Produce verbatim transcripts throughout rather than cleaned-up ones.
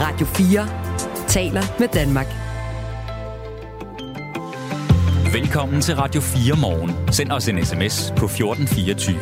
Radio fire taler med Danmark. Velkommen til Radio fire Morgen. Send os en sms på fjorten fireogtyve.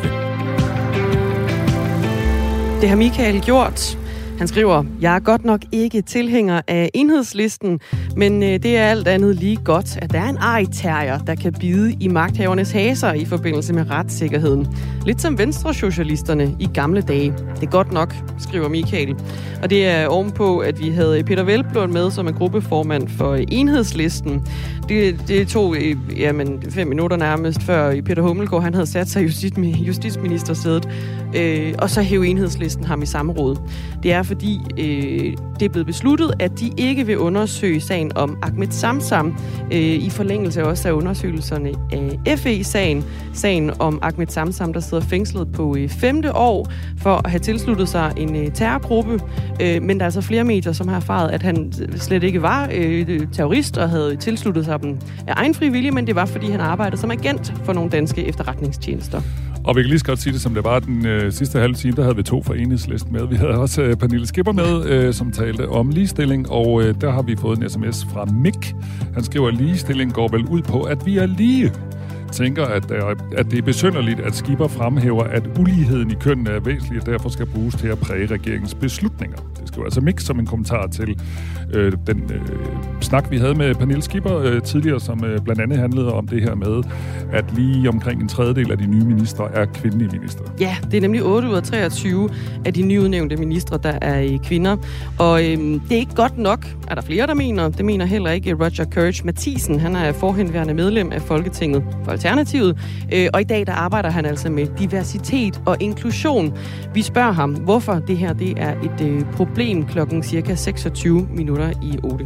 Det har Michael gjort. Han skriver, jeg er godt nok ikke tilhænger af Enhedslisten, men det er alt andet lige godt, at der er en arg-terrier, der kan bide i magthavernes haser i forbindelse med retssikkerheden. Lidt som venstresocialisterne i gamle dage. Det er godt nok, skriver Michael. Og det er ovenpå, at vi havde Peter Hvelplund med som en gruppeformand for Enhedslisten. Det, det tog jamen, fem minutter nærmest, før Peter Hummelgaard han havde sat sig i justitsministersædet, øh, og så hævde Enhedslisten ham i samråd. Det er fordi, øh, det er blevet besluttet, at de ikke vil undersøge sagen om Ahmed Samsam, øh, i forlængelse også af undersøgelserne af F E-sagen. Sagen om Ahmed Samsam, der sidder fængslet på øh, femte år for at have tilsluttet sig en øh, terrorgruppe. Øh, men der er altså flere medier, som har erfaret, at han slet ikke var øh, terrorist og havde tilsluttet sig dem af egen fri vilje, men det var, fordi han arbejdede som agent for nogle danske efterretningstjenester. Og vi kan lige så godt sige det, som det var den øh, sidste halve time, der havde vi to fra Enhedslisten med. Vi havde også øh, Pernille Skipper med, øh, som talte om ligestilling, og øh, der har vi fået en sms fra Mik. Han skriver, at ligestilling går vel ud på, at vi er lige. Tænker, at, at det er besynderligt, at Skipper fremhæver, at uligheden i kønnene er væsentlig, og derfor skal bruges til at præge regeringens beslutninger. Det skriver altså Mik som en kommentar til øh, den øh, snak, vi havde med Pernille Skipper øh, tidligere, som øh, blandt andet handlede om det her med, at lige omkring en tredjedel af de nye ministre er kvindelige ministre. Ja, det er nemlig otte ud af treogtyve af de nyudnævnte ministre, der er kvinder. Og øh, det er ikke godt nok, er der flere, der mener. Det mener heller ikke Roger Courage Mathiesen. Han er forhenværende medlem af Folketinget for Alternativet, øh, og i dag der arbejder han altså med diversitet og inklusion. Vi spørger ham, hvorfor det her det er et øh, problem klokken cirka seksogtyve minutter i otte.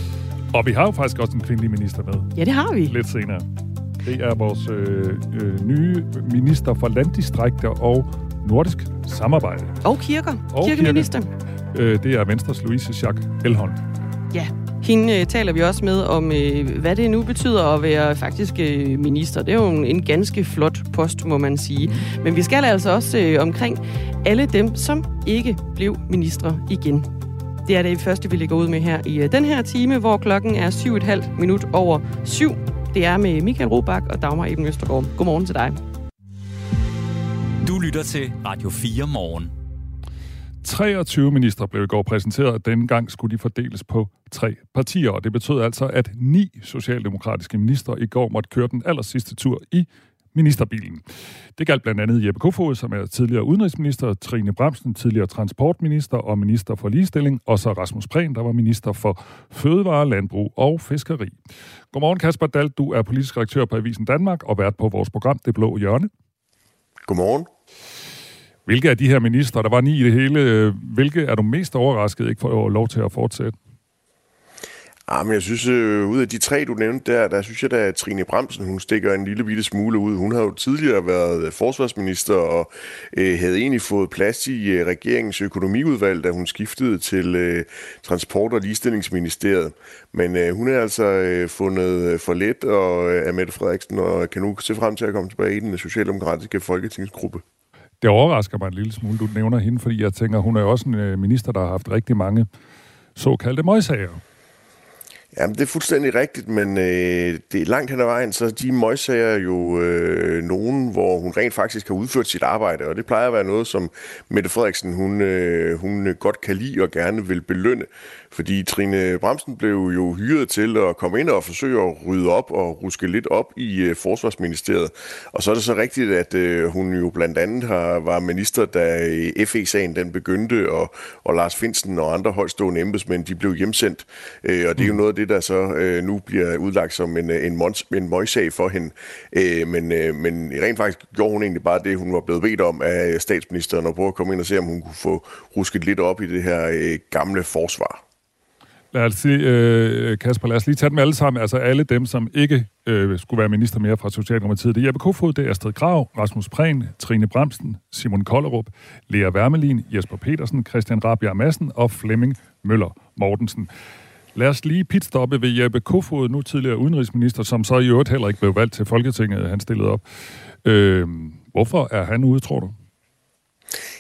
Og vi har jo faktisk også en kvindelig minister med. Ja, det har vi. Lidt senere. Det er vores øh, øh, nye minister for landdistrikter og nordisk samarbejde. Og kirker. Og kirkeminister. Kirke. Øh, det er Venstres Louise Schack Elholm. Ja. Hende øh, taler vi også med om, øh, hvad det nu betyder at være faktisk øh, minister. Det er jo en, en ganske flot post, må man sige. Men vi skal altså også øh, omkring alle dem, som ikke blev ministre igen. Det er det første, vi lægger ud med her i øh, den her time, hvor klokken er syv og et halvt minut over syv. Det er med Michael Robach og Dagmar Eben Østergaard. Godmorgen til dig. Du lytter til Radio fire Morgen. treogtyve ministre blev i går præsenteret, og denne gang skulle de fordeles på tre partier, og det betød altså, at ni socialdemokratiske ministre i går måtte køre den aller sidste tur i ministerbilen. Det galt blandt andet Jeppe Kofod, som er tidligere udenrigsminister, Trine Bramsen, tidligere transportminister og minister for ligestilling, og så Rasmus Prehn, der var minister for fødevare, landbrug og fiskeri. Godmorgen Kasper Dahl, du er politisk redaktør på Avisen Danmark og vært på vores program Det Blå Hjørne. Godmorgen. Hvilke af de her ministre, der var ni i det hele, hvilke er du mest overrasket ikke får lov til at fortsætte? Ah, men jeg synes, øh, ud af de tre, du nævnte der, der synes jeg, at Trine Bramsen, hun stikker en lille bitte smule ud. Hun har jo tidligere været forsvarsminister og øh, havde egentlig fået plads i øh, regeringens økonomiudvalg, da hun skiftede til øh, Transport- og Ligestillingsministeriet. Men øh, hun er altså øh, fundet for let og, øh, af Mette Frederiksen og kan nu se frem til at komme tilbage i den socialdemokratiske folketingsgruppe. Det overrasker mig en lille smule, du nævner hende, fordi jeg tænker, hun er jo også en minister, der har haft rigtig mange såkaldte møgsager. Jamen, det er fuldstændig rigtigt, men øh, det er langt hen ad vejen, så de møgsager jo øh, nogen, hvor hun rent faktisk har udført sit arbejde, og det plejer at være noget, som Mette Frederiksen, hun, øh, hun godt kan lide og gerne vil belønne. Fordi Trine Bramsen blev jo hyret til at komme ind og forsøge at rydde op og ruske lidt op i øh, Forsvarsministeriet. Og så er det så rigtigt, at øh, hun jo blandt andet har, var minister, da F E-sagen den begyndte, og, og Lars Findsen og andre højtstående embedsmænd, de blev hjemsendt. Øh, og det er jo noget af det, der så øh, nu bliver udlagt som en, en, mons, en møgssag for hende. Øh, men, øh, men rent faktisk gjorde hun egentlig bare det, hun var blevet bedt om af statsministeren, og prøve at komme ind og se, om hun kunne få rusket lidt op i det her øh, gamle forsvar. Lad os sige, øh, Kasper, lad os lige tage dem alle sammen. Altså alle dem, som ikke øh, skulle være minister mere fra Socialdemokratiet. Det er Jeppe Kofod, det er Astrid Krag, Rasmus Prehn, Trine Bramsen, Simon Kollerup, Lea Wermelin, Jesper Petersen, Christian Rabjerg Madsen og Flemming Møller Mortensen. Lad os lige pitstoppe ved Jeppe Kofod, nu tidligere udenrigsminister, som så i øvrigt heller ikke blev valgt til Folketinget, han stillede op. Øh, hvorfor er han ude, tror du?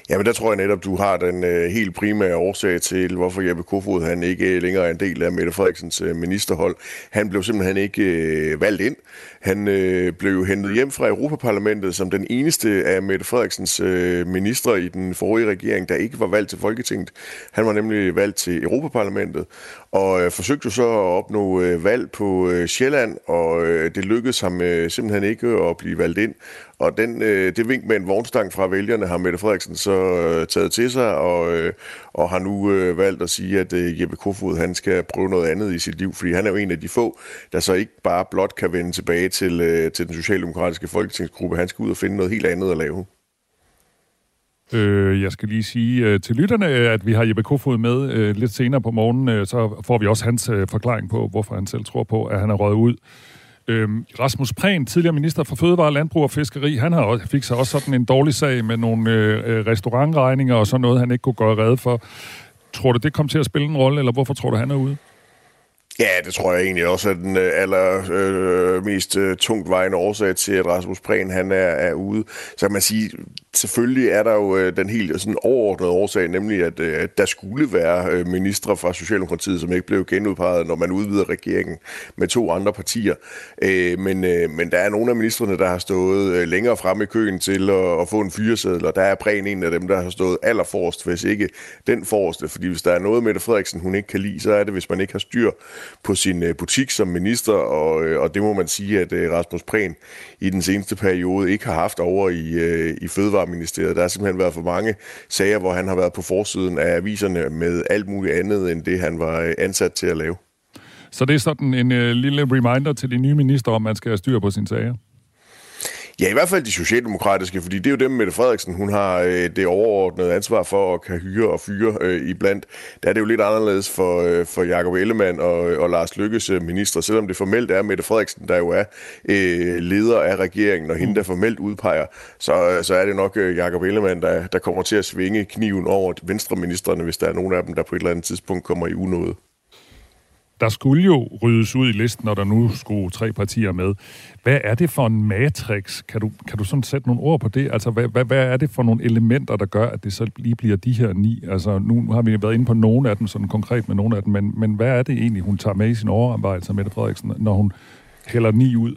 Jamen der tror jeg netop, du har den øh, helt primære årsag til, hvorfor Jeppe Kofod han ikke længere er en del af Mette Frederiksens øh, ministerhold. Han blev simpelthen ikke øh, valgt ind. Han øh, blev hentet hjem fra Europaparlamentet som den eneste af Mette Frederiksens øh, ministre i den forrige regering, der ikke var valgt til Folketinget. Han var nemlig valgt til Europaparlamentet og øh, forsøgte så at opnå øh, valg på øh, Sjælland, og øh, det lykkedes ham øh, simpelthen ikke at blive valgt ind. Og den, øh, det vink med en vognstang fra vælgerne har Mette Frederiksen så øh, taget til sig, og, øh, og har nu øh, valgt at sige, at øh, Jeppe Kofod han skal prøve noget andet i sit liv, fordi han er jo en af de få, der så ikke bare blot kan vende tilbage til, øh, til den socialdemokratiske folketingsgruppe. Han skal ud og finde noget helt andet at lave. Øh, jeg skal lige sige øh, til lytterne, at vi har Jeppe Kofod med øh, lidt senere på morgenen, øh, så får vi også hans øh, forklaring på, hvorfor han selv tror på, at han er røget ud. Øhm, Rasmus Prehn, tidligere minister for Fødevare, Landbrug og Fiskeri, han har også, fik sig også sådan en dårlig sag med nogle øh, restaurantregninger og sådan noget, han ikke kunne gøre rede for. Tror du, det kom til at spille en rolle, eller hvorfor tror du, han er ude? Ja, det tror jeg egentlig også er den øh, aller øh, mest øh, tungtvejende årsag til, at Rasmus Prehn han er, er ude. Så kan man sige, selvfølgelig er der jo øh, den helt sådan overordnede årsag, nemlig at øh, der skulle være øh, ministre fra Socialdemokratiet, som ikke blev genudpeget, når man udvider regeringen med to andre partier. Øh, men, øh, men der er nogle af ministrene, der har stået øh, længere fremme i køen til at, at få en fyreseddel, og der er Prehn en af dem, der har stået allerforrest, hvis ikke den forreste. Fordi hvis der er noget, Mette Frederiksen hun ikke kan lide, så er det, hvis man ikke har styr på sin butik som minister, og, og det må man sige, at Rasmus Prehn i den seneste periode ikke har haft over i, i Fødevareministeriet. Der har simpelthen været for mange sager, hvor han har været på forsiden af aviserne med alt muligt andet, end det han var ansat til at lave. Så det er sådan en uh, lille reminder til de nye minister, om man skal have styr på sine sager? Ja, i hvert fald de socialdemokratiske, fordi det er jo dem, Mette Frederiksen, hun har øh, det overordnede ansvar for at kan hyre og fyre øh, iblandt. Der er det jo lidt anderledes for, øh, for Jakob Ellemann og, og Lars Løkkes øh, minister, selvom det formelt er Mette Frederiksen, der jo er øh, leder af regeringen, og hende, der formelt udpeger, så, så er det nok øh, Jakob Ellemann, der, der kommer til at svinge kniven over venstreministerne, hvis der er nogen af dem, der på et eller andet tidspunkt kommer i unåde. Der skulle jo ryddes ud i listen, når der nu skulle tre partier med. Hvad er det for en matrix? Kan du, kan du sådan sætte nogle ord på det? Altså, hvad, hvad, hvad er det for nogle elementer, der gør, at det så lige bliver de her ni? Altså, nu har vi været inde på nogle af dem, sådan konkret med nogle af dem, men, men hvad er det egentlig, hun tager med i sin overarbejde, Mette Frederiksen, når hun hælder ni ud?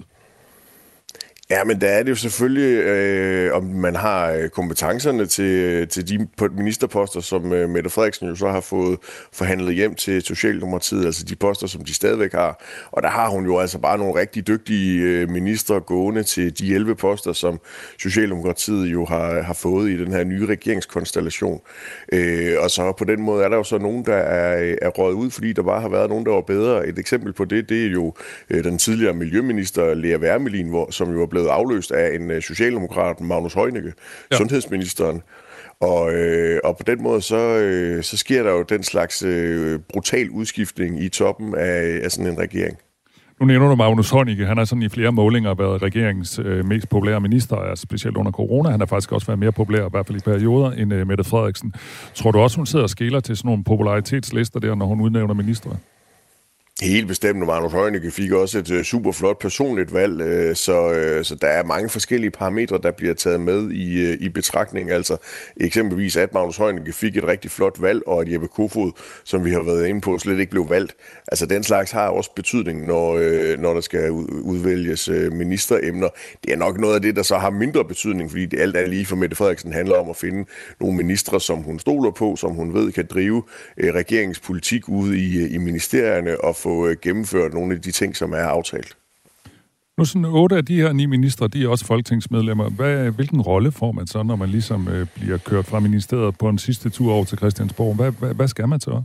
Ja, men der er det jo selvfølgelig, øh, om man har kompetencerne til, til de ministerposter, som øh, Mette Frederiksen jo så har fået forhandlet hjem til Socialdemokratiet, altså de poster, som de stadigvæk har. Og der har hun jo altså bare nogle rigtig dygtige øh, ministre gående til de elleve poster, som Socialdemokratiet jo har, har fået i den her nye regeringskonstellation. Øh, og så på den måde er der jo så nogen, der er, er røget ud, fordi der bare har været nogen, der var bedre. Et eksempel på det, det er jo øh, den tidligere miljøminister Lea Wermelin, hvor, som jo blevet afløst af en socialdemokrat, Magnus Heunicke, ja. Sundhedsministeren. Og, øh, og på den måde, så, øh, så sker der jo den slags øh, brutal udskiftning i toppen af, af sådan en regering. Nu nævner du Magnus Heunicke. Han har sådan i flere målinger været regeringens øh, mest populære minister, specielt under corona. Han har faktisk også været mere populær, i hvert fald i perioder, end øh, Mette Frederiksen. Tror du også, hun sidder og skæler til sådan nogle popularitetslister der, når hun udnævner ministre? Helt bestemt. Magnus Heunicke fik også et uh, super flot personligt valg, uh, så, uh, så der er mange forskellige parametre, der bliver taget med i, uh, i betragtning. Altså eksempelvis, at Magnus Heunicke fik et rigtig flot valg, og at Jeppe Kofod, som vi har været inde på, slet ikke blev valgt. Altså den slags har også betydning, når, uh, når der skal udvælges uh, ministeremner. Det er nok noget af det, der så har mindre betydning, fordi det alt er lige for Mette Frederiksen handler om at finde nogle ministre, som hun stoler på, som hun ved kan drive uh, regeringspolitik ude i, i ministerierne og få gennemført nogle af de ting, som er aftalt. Nu sådan otte af de her ni ministre, de er også folketingsmedlemmer. Hvad, hvilken rolle får man så, når man ligesom øh, bliver kørt fra ministeriet på en sidste tur over til Christiansborg? Hvad, hvad, hvad skal man så?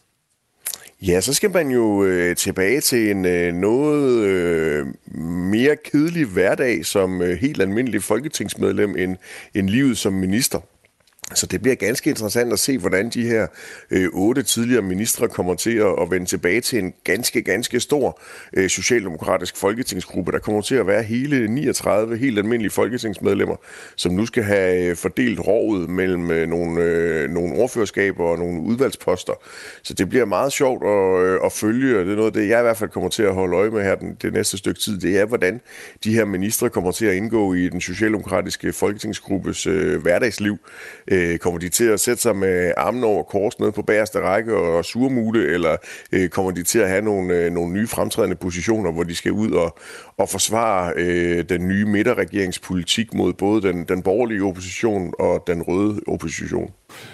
Ja, så skal man jo øh, tilbage til en øh, noget øh, mere kedelig hverdag som øh, helt almindelig folketingsmedlem end, end livet som minister. Så det bliver ganske interessant at se, hvordan de her øh, otte tidligere ministre kommer til at, at vende tilbage til en ganske, ganske stor øh, socialdemokratisk folketingsgruppe. Der kommer til at være hele niogtredive helt almindelige folketingsmedlemmer, som nu skal have fordelt rovet mellem øh, nogle, øh, nogle ordførerskaber og nogle udvalgsposter. Så det bliver meget sjovt at, øh, at følge, og det er noget, det jeg i hvert fald kommer til at holde øje med her den, det næste stykke tid. Det er, hvordan de her ministre kommer til at indgå i den socialdemokratiske folketingsgruppes øh, hverdagsliv. Øh, kommer de til at sætte sig med armen over kors nede på bagerste række og surmule, eller øh, kommer de til at have nogle, øh, nogle nye fremtrædende positioner, hvor de skal ud og, og forsvare øh, den nye midterregeringspolitik mod både den, den borgerlige opposition og den røde opposition?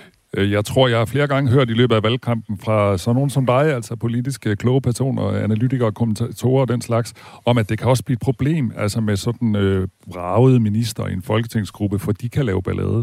Jeg tror, jeg har flere gange hørt i løbet af valgkampen fra sådan nogen som dig, altså politiske kloge personer, analytikere, kommentatorer og den slags, om at det kan også blive et problem altså med sådan øh, bragede minister i en folketingsgruppe, for de kan lave ballade.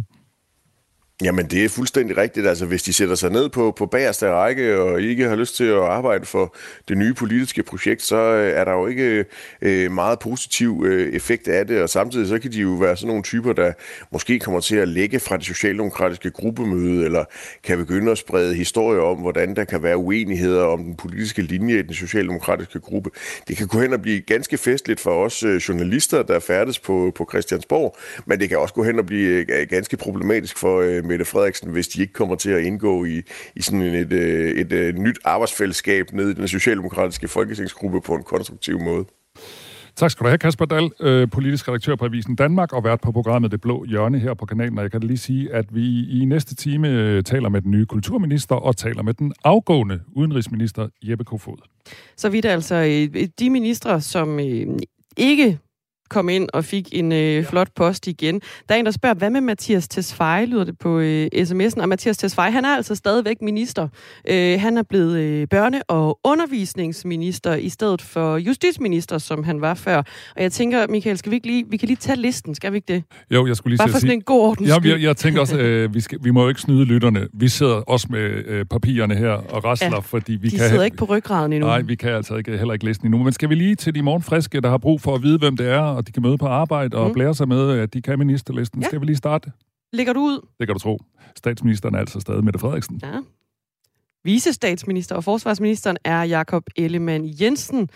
Jamen, det er fuldstændig rigtigt. Altså, hvis de sætter sig ned på, på bagerste række og ikke har lyst til at arbejde for det nye politiske projekt, så er der jo ikke øh, meget positiv øh, effekt af det, og samtidig så kan de jo være sådan nogle typer, der måske kommer til at lægge fra det socialdemokratiske gruppemøde, eller kan begynde at sprede historier om, hvordan der kan være uenigheder om den politiske linje i den socialdemokratiske gruppe. Det kan gå hen og blive ganske festligt for os øh, journalister, der færdes på, på Christiansborg, men det kan også gå hen og blive øh, ganske problematisk for øh, Mette Frederiksen, hvis de ikke kommer til at indgå i, i sådan et, et, et, et nyt arbejdsfællesskab nede i den socialdemokratiske folketingsgruppe på en konstruktiv måde. Tak skal du have, Kasper Dahl, øh, politisk redaktør på Avisen Danmark og vært på programmet Det Blå Hjørne her på kanalen. Og jeg kan lige sige, at vi i næste time øh, taler med den nye kulturminister og taler med den afgående udenrigsminister Jeppe Kofod. Så vidt altså øh, de ministre, som øh, ikke kom ind og fik en øh, flot post igen. Der er en, der spørger, hvad med Mattias Tesfaye, lyder det på øh, sms'en. Og Mattias Tesfaye, han er altså stadigvæk minister. Øh, han er blevet øh, børne- og undervisningsminister i stedet for justitsminister, som han var før. Og jeg tænker, Michael, skal vi ikke lige, vi kan lige tage listen, skal vi ikke det? Jo, jeg skulle lige Bare for sådan en god ordens skyld. Jeg, jeg tænker også, øh, vi, skal, vi må jo ikke snyde lytterne. Vi sidder også med øh, papirerne her og rasler, ja, fordi vi de kan... De sidder ikke på ryggraden endnu. Nej, vi kan altså ikke, heller ikke læse endnu. Men skal vi lige til de morgenfriske, der har brug for at vide, hvem det er, og de kan møde på arbejde og mm. blære sig med, at de kan ministerlisten. Ja. Skal vi lige starte? Lægger du ud? Det kan du tro. Statsministeren er altså stadig Mette Frederiksen. Ja. Vicestatsminister og forsvarsministeren er Jakob Ellemann-Jensen.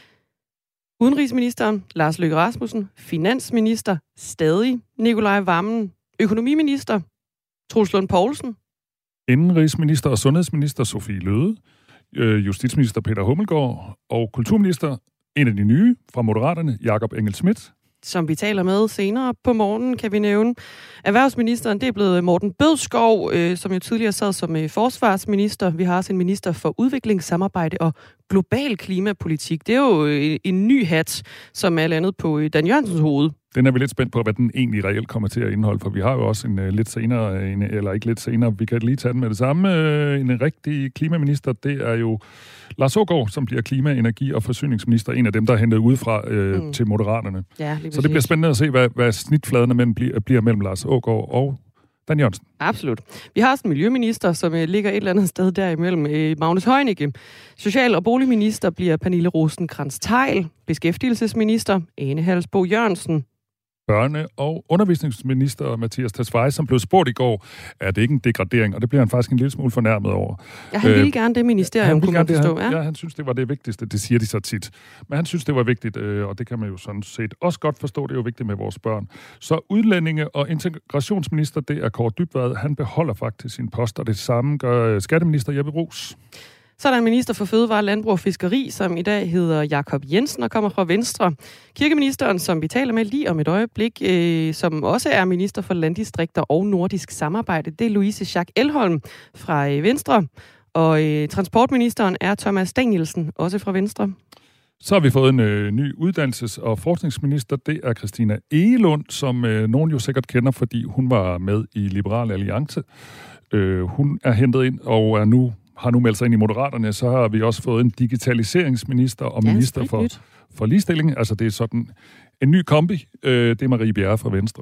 Udenrigsministeren Lars Løkke Rasmussen. Finansminister stadig Nikolaj Wammen. Økonomiminister Troels Lund Poulsen. Indenrigsminister og sundhedsminister Sofie Løhde. Justitsminister Peter Hummelgaard. Og kulturminister, en af de nye fra Moderaterne, Jakob Engel-Schmidt. Som vi taler med senere på morgenen, kan vi nævne. Erhvervsministeren, det er blevet Morten Bødskov, øh, som jo tidligere sad som øh, forsvarsminister. Vi har også en minister for udviklingssamarbejde og global klimapolitik. Det er jo øh, en ny hat, som er landet på øh, Dan Jørgensens hoved. Den er vi lidt spændt på, hvad den egentlig reelt kommer til at indeholde, for vi har jo også en uh, lidt senere, en, eller ikke lidt senere, vi kan lige tage den med det samme. Uh, en rigtig klimaminister, det er jo Lars Aagaard, som bliver klima-, energi- og forsyningsminister, en af dem, der er hentet udefra uh, mm. til Moderaterne. Ja, så det bliver spændende at se, hvad, hvad snitfladerne mellem bliver, bliver mellem Lars Aagaard og Dan Jørgensen. Absolut. Vi har også en miljøminister, som uh, ligger et eller andet sted derimellem. Uh, Magnus Heunicke. Social- og boligminister bliver Pernille Rosenkrantz-Theil. Beskæftigelsesminister Ane Halsboe Jørgensen. Børne- og undervisningsminister Mattias Tesfaye, som blev spurgt i går, er det ikke en degradering, og det bliver han faktisk en lille smule fornærmet over. Ja, han ville øh, gerne det ministerium, kunne man forstå. Han, ja. ja, han synes, det var det vigtigste. Det siger de så tit. Men han synes, det var vigtigt, øh, og det kan man jo sådan set også godt forstå. Det er jo vigtigt med vores børn. Så udlændinge- og integrationsminister, det er Kaare Dybvad. Han beholder faktisk sin post, og det samme gør skatteminister Jeppe Bruus. Så er der en minister for Fødevare, Landbrug og Fiskeri, som i dag hedder Jakob Jensen og kommer fra Venstre. Kirkeministeren, som vi taler med lige om et øjeblik, øh, som også er minister for landdistrikter og nordisk samarbejde, det er Louise Schack Elholm fra øh, Venstre. Og øh, transportministeren er Thomas Danielsen, også fra Venstre. Så har vi fået en øh, ny uddannelses- og forskningsminister. Det er Christina Egelund, som øh, nogen jo sikkert kender, fordi hun var med i Liberal Alliance. Øh, hun er hentet ind og er nu har nu meldt sig ind i Moderaterne. Så har vi også fået en digitaliseringsminister og ja, minister for, for ligestilling. Altså det er sådan en ny kombi. Øh, det er Marie Bjerre fra Venstre.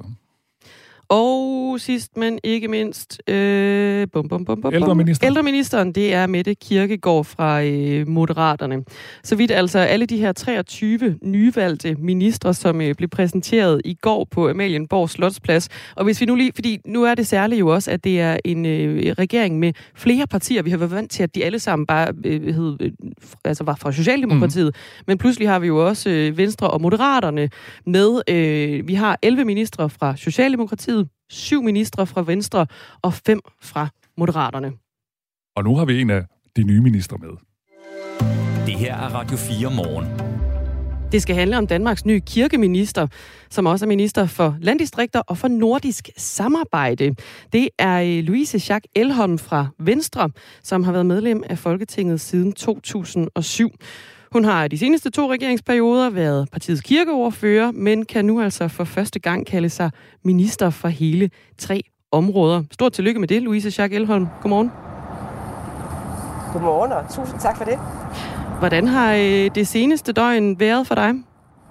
Og sidst, men ikke mindst, øh, bum, bum, bum, bum, ældreministeren. ældreministeren, det er Mette Kirkegaard fra øh, Moderaterne. Så vidt altså alle de her treogtyve nyvalgte ministre, som øh, blev præsenteret i går på Amalienborg Slotsplads. Og hvis vi nu lige, fordi nu er det særligt jo også, at det er en øh, regering med flere partier. Vi har været vant til, at de alle sammen bare øh, hed, øh, altså var fra Socialdemokratiet. Mm. Men pludselig har vi jo også øh, Venstre og Moderaterne med. Øh, vi har elleve ministre fra Socialdemokratiet, syv ministre fra Venstre og fem fra Moderaterne. Og nu har vi en af de nye ministre med. Det her er Radio fire morgen. Det skal handle om Danmarks nye kirkeminister, som også er minister for landdistrikter og for nordisk samarbejde. Det er Louise Schack Elholm fra Venstre, som har været medlem af Folketinget siden to tusind og syv. Hun har de seneste to regeringsperioder været partiets kirkeordfører, men kan nu altså for første gang kalde sig minister for hele tre områder. Stort tillykke med det, Louise Schack Elholm. Godmorgen. Godmorgen, og tusind tak for det. Hvordan har det seneste døgn været for dig?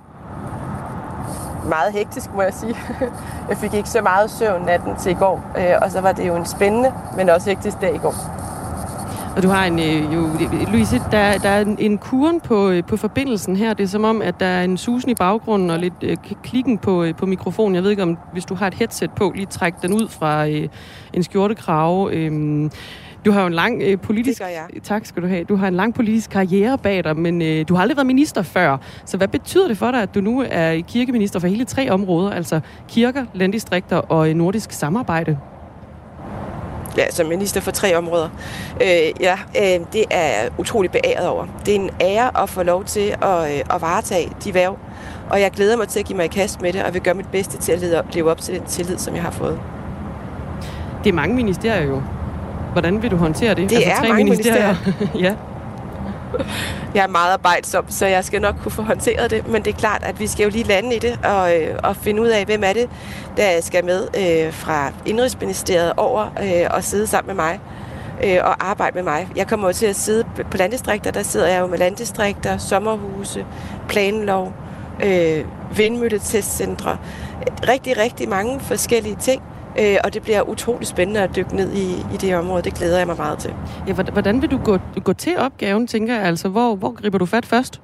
Meget hektisk, må jeg sige. Jeg fik ikke så meget søvn natten til i går, og så var det jo en spændende, men også hektisk dag i går. Og du har en, jo, Louise, der, der er en kurven på, på forbindelsen her. Det er som om, at der er en susen i baggrunden og lidt øh, klikken på, på mikrofonen. Jeg ved ikke, om hvis du har et headset på, lige træk den ud fra øh, en skjortekrave. Øh, Du har jo en lang øh, politisk... Tak skal du have. Du har en lang politisk karriere bag dig, men øh, du har aldrig været minister før. Så hvad betyder det for dig, at du nu er kirkeminister for hele tre områder, altså kirker, landdistrikter og nordisk samarbejde? Ja, som minister for tre områder. Øh, ja, øh, det er utroligt beæret over. Det er en ære at få lov til at, øh, at varetage de hverv, og jeg glæder mig til at give mig i kast med det, og vil gøre mit bedste til at leve op til den tillid, som jeg har fået. Det er mange ministerier jo. Hvordan vil du håndtere det? Det altså, er tre mange ministerier. ministerier. Ja. Jeg er meget arbejdsom, så jeg skal nok kunne få håndteret det, men det er klart, at vi skal jo lige lande i det og, øh, og finde ud af, hvem er det, der skal med øh, fra Indenrigsministeriet over øh, og sidde sammen med mig øh, og arbejde med mig. Jeg kommer jo til at sidde på landdistrikter, der sidder jeg jo med landdistrikter, sommerhuse, planlov, øh, vindmølletestcentre, rigtig, rigtig mange forskellige ting. Øh, og det bliver utroligt spændende at dykke ned i, i det område. Det glæder jeg mig meget til. Ja, hvordan vil du gå, gå til opgaven, tænker jeg? Altså, hvor, hvor griber du fat først?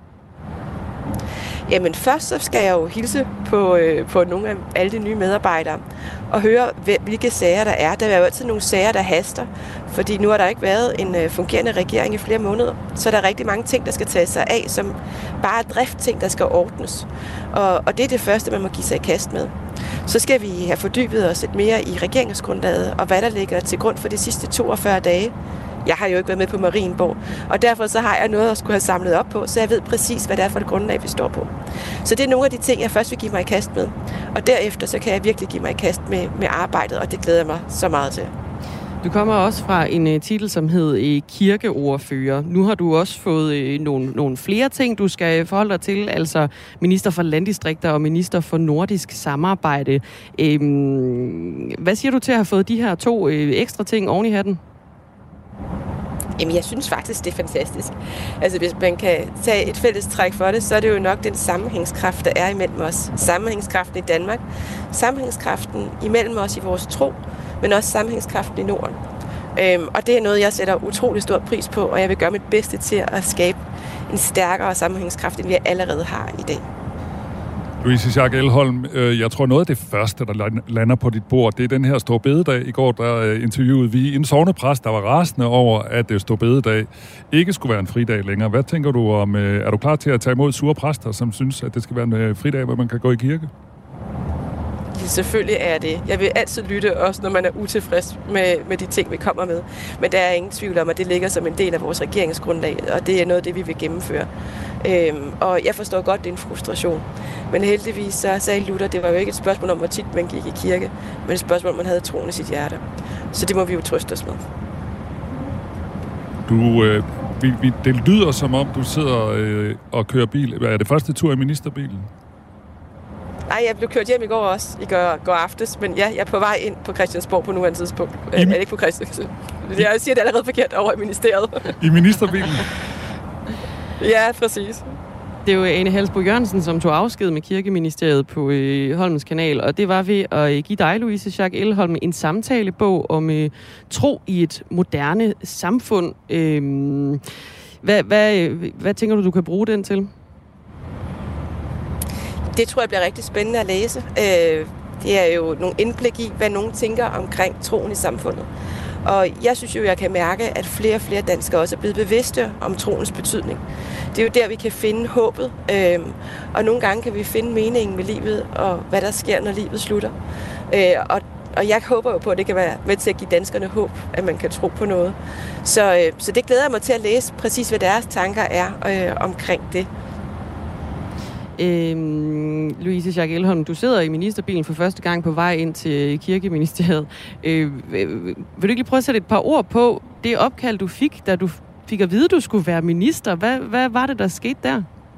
Jamen, først så skal jeg jo hilse på, øh, på nogle af alle de nye medarbejdere og høre, hvilke sager der er. Der er jo altid nogle sager, der haster, fordi nu har der ikke været en øh, fungerende regering i flere måneder. Så er der rigtig mange ting, der skal tages sig af, som bare er driftting, der skal ordnes. Og, og det er det første, man må give sig i kast med. Så skal vi have fordybet os lidt mere i regeringsgrundlaget, og hvad der ligger til grund for de sidste toogfyrre dage. Jeg har jo ikke været med på Marienborg, og derfor så har jeg noget at skulle have samlet op på, så jeg ved præcis, hvad det er for et grundlag, vi står på. Så det er nogle af de ting, jeg først vil give mig i kast med. Og derefter så kan jeg virkelig give mig i kast med, med arbejdet, og det glæder jeg mig så meget til. Du kommer også fra en uh, titel, som hed uh, kirkeordfører. Nu har du også fået uh, nogle, nogle flere ting, du skal forholde dig til, altså minister for landdistrikter og minister for nordisk samarbejde. Um, hvad siger du til at have fået de her to uh, ekstra ting oven i hatten? Jamen, jeg synes faktisk, det er fantastisk. Altså, hvis man kan tage et fælles træk for det, så er det jo nok den sammenhængskraft, der er imellem os. Sammenhængskraften i Danmark, sammenhængskraften imellem os i vores tro, men også sammenhængskraften i Norden. Øhm, og det er noget, jeg sætter utrolig stor pris på, og jeg vil gøre mit bedste til at skabe en stærkere sammenhængskraft, end vi allerede har i dag. Louise Schack Elholm, jeg tror noget af det første, der lander på dit bord, det er den her store bededag. I går der interviewede vi en sognepræst, der var rasende over, at store bededag ikke skulle være en fridag længere. Hvad tænker du om, er du klar til at tage imod sure præster, som synes, at det skal være en fridag, hvor man kan gå i kirke? Ja, selvfølgelig er det. Jeg vil altid lytte, også når man er utilfreds med, med de ting, vi kommer med. Men der er ingen tvivl om, at det ligger som en del af vores regeringsgrundlag, og det er noget af det, vi vil gennemføre. Øhm, og jeg forstår godt, det er en frustration. Men heldigvis så sagde Luther, det var jo ikke et spørgsmål om, hvor tit man gik i kirke, men et spørgsmål om, man havde troen i sit hjerte. Så det må vi jo trøste os med. Du, øh, vi, vi, det lyder som om, du sidder øh, og kører bil. Er det første tur i ministerbilen? Nej, jeg blev kørt hjem i går også, i går, går aftes, men ja, jeg er på vej ind på Christiansborg på nuværende tidspunkt. I... Er det ikke på Christiansborg? Jeg siger det allerede forkert over i ministeriet. I ministerbilen? Ja, præcis. Det er jo Ane Halsbo Jørgensen, som tog afsked med Kirkeministeriet på øh, Holmens Kanal, og det var ved at øh, give dig, Louise Schack Elholm, en samtalebog om øh, tro i et moderne samfund. Øh, hvad, hvad, hvad tænker du, du kan bruge den til? Det tror jeg bliver rigtig spændende at læse. Øh, det er jo nogle indblik i, hvad nogen tænker omkring troen i samfundet. Og jeg synes jo, jeg kan mærke, at flere og flere danskere også er blevet bevidste om troens betydning. Det er jo der, vi kan finde håbet. Øh, og nogle gange kan vi finde meningen med livet, og hvad der sker, når livet slutter. Øh, og, og jeg håber jo på, at det kan være med til at give danskerne håb, at man kan tro på noget. Så, øh, så det glæder jeg mig til at læse præcis, hvad deres tanker er øh, omkring det. Øhm, Louise Schack Elholm, du sidder i ministerbilen for første gang på vej ind til Kirkeministeriet. Øh, vil du ikke lige prøve at sætte et par ord på det opkald, du fik, da du fik at vide, at du skulle være minister? Hvad, hvad var det, der skete der?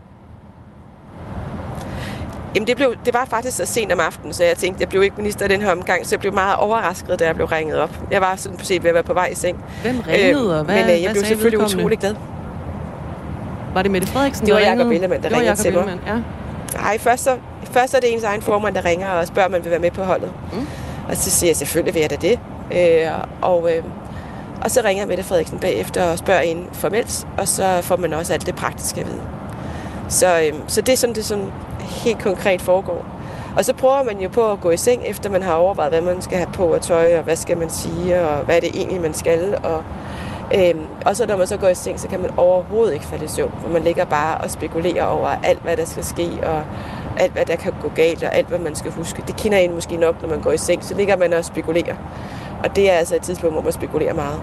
Jamen, det, blev, det var faktisk så sent om aftenen, så jeg tænkte, jeg blev ikke minister i den her omgang, så jeg blev meget overrasket, da jeg blev ringet op. Jeg var sådan på set ved at være på vej i seng. Hvem ringede, og hvad, Men øh, jeg hvad blev selvfølgelig utrolig glad. Var det Mette Frederiksen, det var der Jakob Ellemann, der ringede til mig. Ja. Nej, først, så, først er det ens egen formand, der ringer og spørger, om man vil være med på holdet. Mm. Og så siger jeg, selvfølgelig vil jeg da det. Øh, og, øh, og så ringer Mette Frederiksen bagefter og spørger en formelt, og så får man også alt det praktiske at vide. Så, øh, så det er sådan, det sådan helt konkret foregår. Og så prøver man jo på at gå i seng, efter man har overvejet, hvad man skal have på af tøj, og hvad skal man sige, og hvad er det egentlig, man skal. Og, øhm, og så når man så går i seng, så kan man overhovedet ikke falde i søvn, for man ligger bare og spekulerer over alt, hvad der skal ske, og alt, hvad der kan gå galt, og alt, hvad man skal huske. Det kender en måske nok, når man går i seng, så ligger man og spekulerer. Og det er altså et tidspunkt, hvor man spekulerer meget.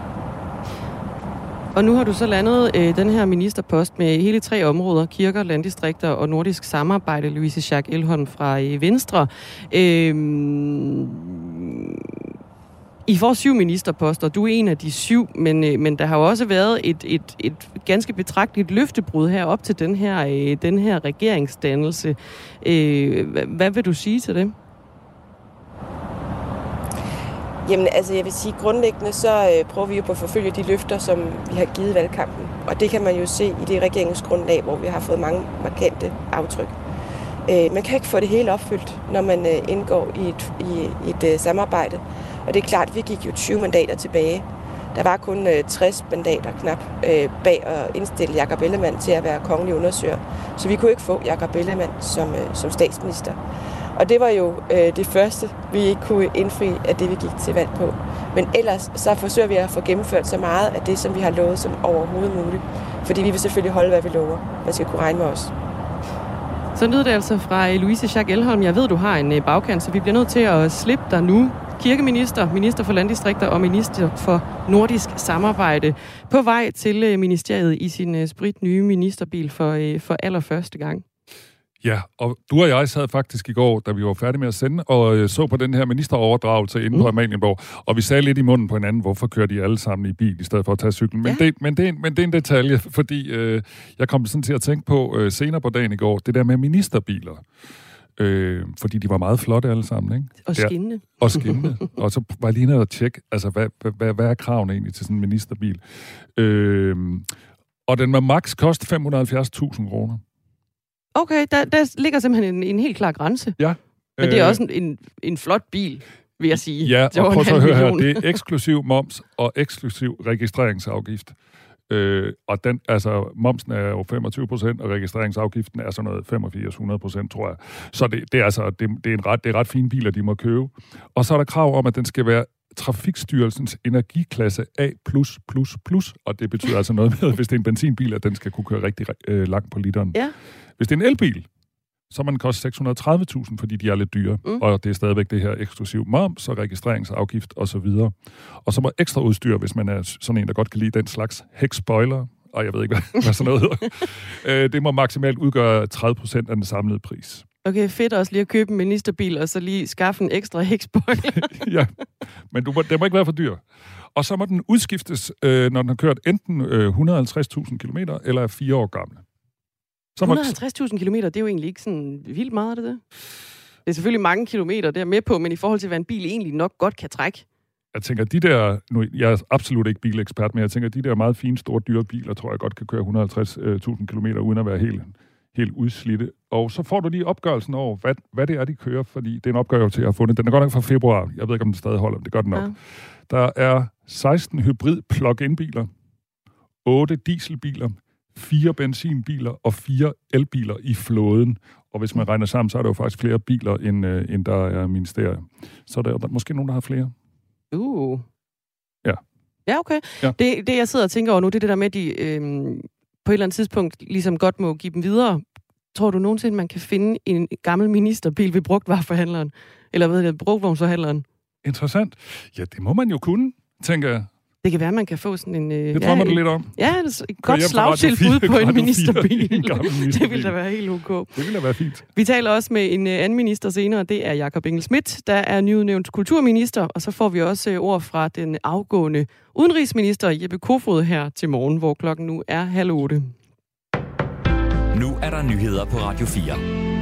Og nu har du så landet øh, den her ministerpost med hele tre områder, kirker, landdistrikter og nordisk samarbejde, Louise Schack Elholm fra øh, Venstre. Øh, I får syv ministerposter, du er en af de syv, men, øh, men der har jo også været et, et, et ganske betragteligt løftebrud her op til den her, øh, den her regeringsdannelse. Øh, hvad vil du sige til det? Jamen, altså, jeg vil sige, grundlæggende så øh, prøver vi jo på at forfølge de løfter, som vi har givet valgkampen. Og det kan man jo se i det regeringsgrundlag, hvor vi har fået mange markante aftryk. Øh, man kan ikke få det hele opfyldt, når man øh, indgår i et, i et øh, samarbejde. Og det er klart, at vi gik jo tyve mandater tilbage. Der var kun øh, tres mandater knap øh, bag at indstille Jakob Ellemann til at være kongelig undersøger. Så vi kunne ikke få Jakob Ellemann som, øh, som statsminister. Og det var jo øh, det første, vi ikke kunne indfri af det, vi gik til valg på. Men ellers så forsøger vi at få gennemført så meget af det, som vi har lovet som overhovedet muligt. Fordi vi vil selvfølgelig holde, hvad vi lover. Man skal kunne regne med os. Så lyder det altså fra Louise Schack Elholm. Jeg ved, du har en bagkant, så vi bliver nødt til at slippe dig nu. Kirkeminister, minister for landdistrikter og minister for nordisk samarbejde på vej til ministeriet i sin sprit nye ministerbil for, for allerførste gang. Ja, og du og jeg sad faktisk i går, da vi var færdige med at sende, og øh, så på den her ministeroverdragelse inde mm. på Amalienborg, og vi sagde lidt i munden på hinanden, hvorfor kører de alle sammen i bil, i stedet for at tage cyklen. Men, ja. det, men, det, er, men det er en detalje, fordi øh, jeg kom sådan til at tænke på øh, senere på dagen i går, det der med ministerbiler. Øh, fordi de var meget flotte alle sammen, ikke? Og skinnende. Ja, og skinnende. Og så var jeg lige nede og tjekke, altså, hvad, hvad, hvad er kravene egentlig til sådan en ministerbil? Øh, og den må maks koste fem hundrede og halvfjerds tusind kroner. Okay, der, der ligger simpelthen en, en helt klar grænse. Ja. Men det er øh, også en, en, en flot bil, vil jeg sige. Ja, og prøv så at høre her, det er eksklusiv moms og eksklusiv registreringsafgift. Øh, og den, altså, momsen er jo femogtyve procent, og registreringsafgiften er sådan noget femogfirs hundrede procent, tror jeg. Så det, det er altså, det, det er en ret, det er ret fine biler, de må købe. Og så er der krav om, at den skal være Trafikstyrelsens energiklasse A plus plus plus, og det betyder altså noget med, hvis det er en benzinbil, at den skal kunne køre rigtig øh, langt på literen. Ja. Hvis det er en elbil, så må den koste seks hundrede og tredive tusind, fordi de er lidt dyre, mm. og det er stadigvæk det her eksklusiv moms og registreringsafgift og så videre. Og så må ekstra udstyr, hvis man er sådan en, der godt kan lide den slags hækspoiler, og jeg ved ikke, hvad, hvad sådan noget hedder, det må maksimalt udgøre tredive procent af den samlede pris. Okay, fedt også lige at købe en ministerbil, og så lige skaffe en ekstra hækspoiler. Ja, men du må, det må ikke være for dyr. Og så må den udskiftes, øh, når den har kørt enten øh, et hundrede og halvtreds tusind kilometer, eller er fire år gammel. et hundrede og halvtreds tusind kilometer, det er jo egentlig ikke sådan vildt meget, det der. Det er selvfølgelig mange kilometer, der er med på, men i forhold til, hvad en bil egentlig nok godt kan trække. Jeg tænker, de der, nu, jeg er absolut ikke bilekspert, men jeg tænker, de der meget fine, store, dyre biler, tror jeg godt kan køre et hundrede og halvtreds tusind kilometer, uden at være helt, helt udslidte. Og så får du lige opgørelsen over, hvad, hvad det er, de kører, fordi det er en opgørelse, jeg har fundet. Den er godt nok fra februar. Jeg ved ikke, om den stadig holder, men det gør den nok. Ja. Der er seksten hybrid plug-in-biler, otte dieselbiler, fire benzinbiler og fire elbiler i flåden. Og hvis man regner sammen, så er der jo faktisk flere biler, end, øh, end der er ministerier. Så der er der måske nogen, der har flere. Uh. Ja. Ja, okay. Ja. Det, det, jeg sidder og tænker over nu, det er det der med, at de øh, på et eller andet tidspunkt ligesom godt må give dem videre. Tror du nogensinde, man kan finde en gammel ministerbil ved brugtvareforhandleren? Eller hvad hedder det, brugtvognsforhandleren? Interessant. Ja, det må man jo kunne, tænker jeg. Det kan være, man kan få sådan en... Øh, det drømmer ja, du lidt om. Ja, et godt slagtilbud på en ministerbil. En det ville da være helt ok. Det ville da være fint. Vi taler også med en anden minister senere. Det er Jakob Engel-Schmidt, der er nyudnævnt kulturminister. Og så får vi også ord fra den afgående udenrigsminister Jeppe Kofod her til morgen, hvor klokken nu er halv otte. Nu er der nyheder på Radio fire.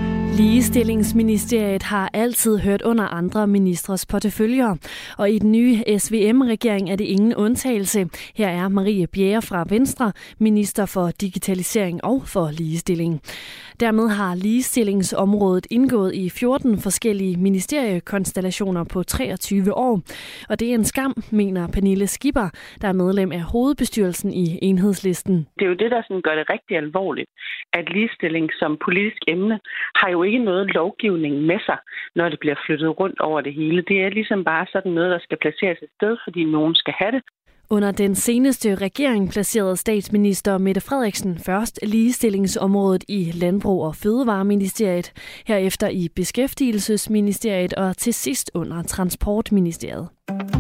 Ligestillingsministeriet har altid hørt under andre ministres porteføljer, og i den nye S V M-regering er det ingen undtagelse. Her er Marie Bjerre fra Venstre, minister for digitalisering og for ligestilling. Dermed har ligestillingsområdet indgået i fjorten forskellige ministeriekonstellationer på treogtyve år. Og det er en skam, mener Pernille Skipper, der er medlem af hovedbestyrelsen i Enhedslisten. Det er jo det, der sådan gør det rigtig alvorligt, at ligestilling som politisk emne har jo ikke noget lovgivning med sig, når det bliver flyttet rundt over det hele. Det er ligesom bare sådan noget, der skal placeres et sted, fordi nogen skal have det. Under den seneste regering placerede statsminister Mette Frederiksen først ligestillingsområdet i Landbrug- og Fødevareministeriet, herefter i Beskæftigelsesministeriet og til sidst under Transportministeriet.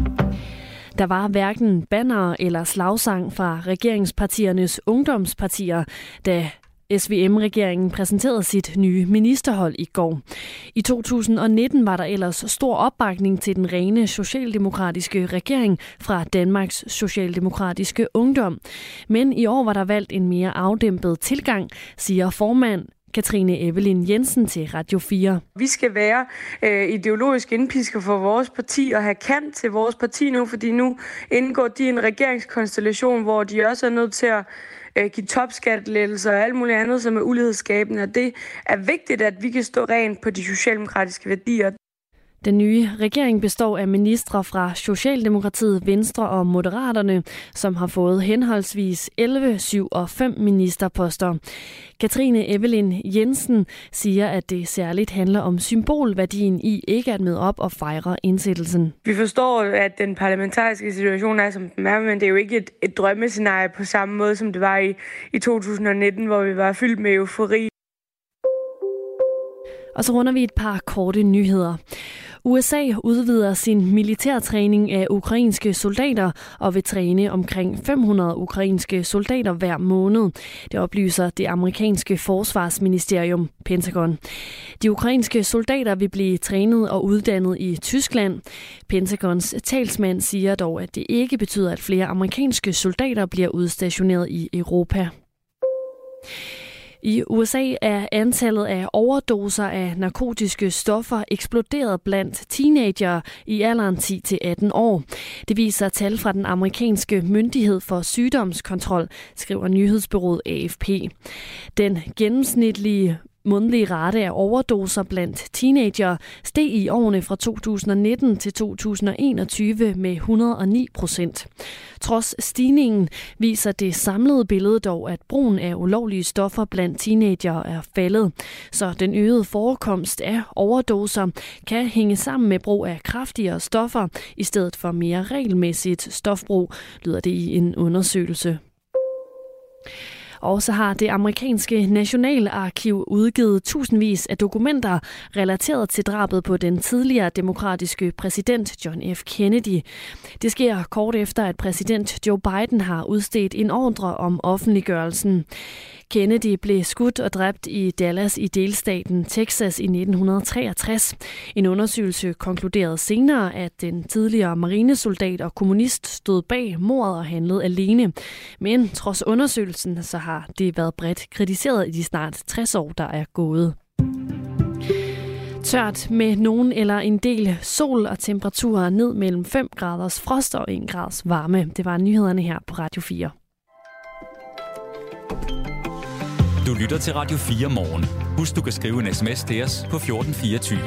Der var hverken banner eller slagsang fra regeringspartiernes ungdomspartier, da S V M-regeringen præsenterede sit nye ministerhold i går. I to tusind nitten var der ellers stor opbakning til den rene socialdemokratiske regering fra Danmarks Socialdemokratiske Ungdom. Men i år var der valgt en mere afdæmpet tilgang, siger formand Katrine Evelyn Jensen til Radio fire. Vi skal være øh, ideologisk indpisker for vores parti og have kant til vores parti nu, fordi nu indgår de i en regeringskonstellation, hvor de også er nødt til at øh, give topskattelettelser og alt muligt andet, som er ulighedsskabende. Og det er vigtigt, at vi kan stå rent på de socialdemokratiske værdier. Den nye regering består af ministre fra Socialdemokratiet, Venstre og Moderaterne, som har fået henholdsvis elleve, syv og fem ministerposter. Katrine Evelyn Jensen siger, at det særligt handler om symbolværdien i ikke at møde op og fejre indsættelsen. Vi forstår, at den parlamentariske situation er, som den er, men det er jo ikke et, et drømmescenarie på samme måde, som det var i, i to tusind nitten, hvor vi var fyldt med eufori. Og så runder vi et par korte nyheder. U S A udvider sin militærtræning af ukrainske soldater og vil træne omkring fem hundrede ukrainske soldater hver måned. Det oplyser det amerikanske forsvarsministerium, Pentagon. De ukrainske soldater vil blive trænet og uddannet i Tyskland. Pentagons talsmand siger dog, at det ikke betyder, at flere amerikanske soldater bliver udstationeret i Europa. I U S A er antallet af overdoser af narkotiske stoffer eksploderet blandt teenagere i alderen ti til atten år. Det viser tal fra den amerikanske myndighed for sygdomskontrol, skriver nyhedsbureauet A F P. Den gennemsnitlige månedlige rate af overdoser blandt teenagere steg i årene fra to tusind nitten til to tusind enogtyve med et hundrede og ni procent. Trods stigningen viser det samlede billede dog, at brugen af ulovlige stoffer blandt teenagere er faldet. Så den øgede forekomst af overdoser kan hænge sammen med brug af kraftigere stoffer i stedet for mere regelmæssigt stofbrug, lyder det i en undersøgelse. Og så har det amerikanske Nationalarkiv udgivet tusindvis af dokumenter relateret til drabet på den tidligere demokratiske præsident John F. Kennedy. Det sker kort efter, at præsident Joe Biden har udstedt en ordre om offentliggørelsen. Kennedy blev skudt og dræbt i Dallas i delstaten Texas i nitten treogtres. En undersøgelse konkluderede senere, at den tidligere marinesoldat og kommunist stod bag mordet og handlede alene. Men trods undersøgelsen, så har det været bredt kritiseret i de snart tres år, der er gået. Tørt med nogen eller en del sol og temperaturer ned mellem fem graders frost og en graders varme. Det var nyhederne her på Radio fire. Du lytter til Radio fire morgen. Husk, du kan skrive en sms til os på fjorten fireogtyve.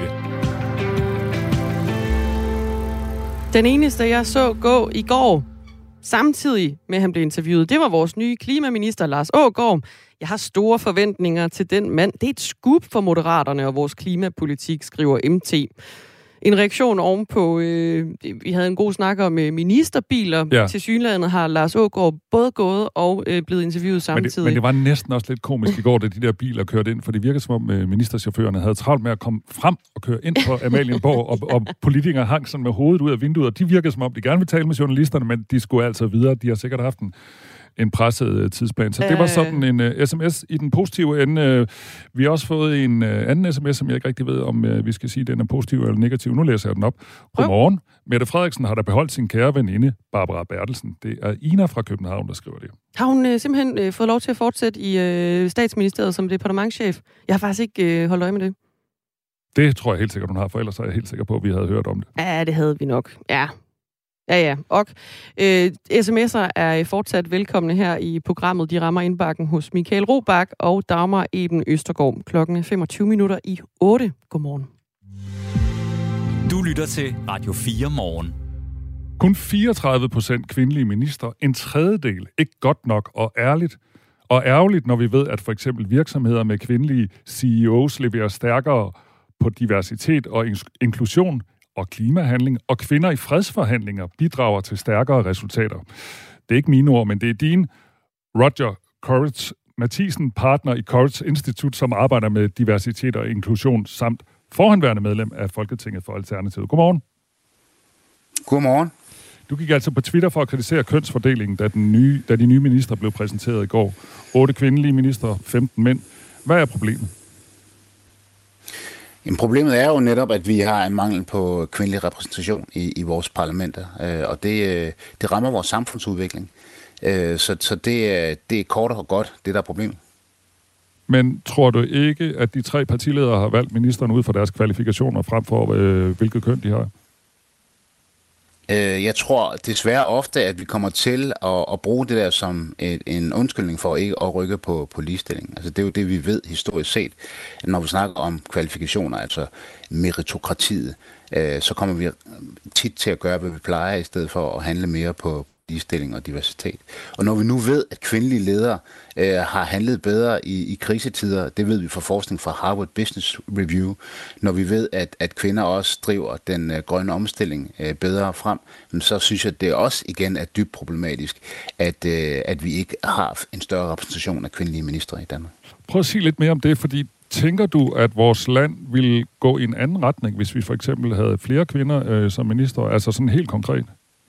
Den eneste, jeg så gå i går, samtidig med at han blev interviewet, det var vores nye klimaminister Lars Aagaard. Jeg har store forventninger til den mand. Det er et scoop for Moderaterne og vores klimapolitik, skriver M T. en reaktion ovenpå, øh, vi havde en god snak om øh, ministerbiler. Ja. Til synlandet har Lars Aagaard både gået og øh, blevet interviewet samtidig. Men det, men det var næsten også lidt komisk i går, da de der biler kørte ind, for det virkede som om øh, ministerchaufførerne havde travlt med at komme frem og køre ind på Amalienborg, og, og politikere hang sådan med hovedet ud af vinduet, og de virkede som om, de gerne ville tale med journalisterne, men de skulle altså videre. De har sikkert haft en en presset uh, tidsplan. Så det var sådan en uh, sms i den positive ende. Uh, vi har også fået en uh, anden sms, som jeg ikke rigtig ved, om uh, vi skal sige, den er positiv eller negativ. Nu læser jeg den op. Godmorgen. Mette Frederiksen har da beholdt sin kære veninde, Barbara Bertelsen. Det er Ina fra København, der skriver det. Har hun uh, simpelthen uh, fået lov til at fortsætte i uh, statsministeriet som departementschef? Jeg har faktisk ikke uh, holdt øje med det. Det tror jeg helt sikkert, hun har, for ellers er jeg helt sikker på, at vi havde hørt om det. Ja, det havde vi nok. Ja. Ja, ja. Og øh, sms'er er fortsat velkomne her i programmet. De rammer indbakken hos Michael Robach og Dagmar Eben Østergaard. Klokken er femogtyve minutter i otte. Godmorgen. Du lytter til Radio fire morgen. Kun fireogtredive procent kvindelige minister, en tredjedel, ikke godt nok og ærligt. Og ærgerligt, når vi ved, at for eksempel virksomheder med kvindelige C E O's leverer stærkere på diversitet og inklusion og klimahandling, og kvinder i fredsforhandlinger bidrager til stærkere resultater. Det er ikke mine ord, men det er din. Roger Courage Mathisen, partner i Courage Institute, som arbejder med diversitet og inklusion, samt forhenværende medlem af Folketinget for Alternativet. Godmorgen. Godmorgen. Du gik altså på Twitter for at kritisere kønsfordelingen, da, den nye, da de nye ministre blev præsenteret i går. Otte kvindelige ministre, femten mænd. Hvad er problemet? Jamen, problemet er jo netop, at vi har en mangel på kvindelig repræsentation i, i vores parlamenter, øh, og det, øh, det rammer vores samfundsudvikling. Øh, så så det, det er kort og godt, det der er problemet. Men tror du ikke, at de tre partiledere har valgt ministeren ud fra deres kvalifikationer frem for, øh, hvilket køn de har? Jeg tror desværre ofte, at vi kommer til at, at bruge det der som et, en undskyldning for ikke at rykke på, på ligestilling. Altså det er jo det, vi ved historisk set, at når vi snakker om kvalifikationer, altså meritokratiet, øh, så kommer vi tit til at gøre, hvad vi plejer, i stedet for at handle mere på ligestilling og diversitet. Og når vi nu ved, at kvindelige ledere øh, har handlet bedre i, i krisetider, det ved vi fra forskning fra Harvard Business Review, når vi ved, at, at kvinder også driver den øh, grønne omstilling øh, bedre frem, men så synes jeg, at det også igen er dybt problematisk, at, øh, at vi ikke har en større repræsentation af kvindelige ministre i Danmark. Prøv at sige lidt mere om det, fordi tænker du, at vores land ville gå i en anden retning, hvis vi for eksempel havde flere kvinder øh, som minister, altså sådan helt konkret?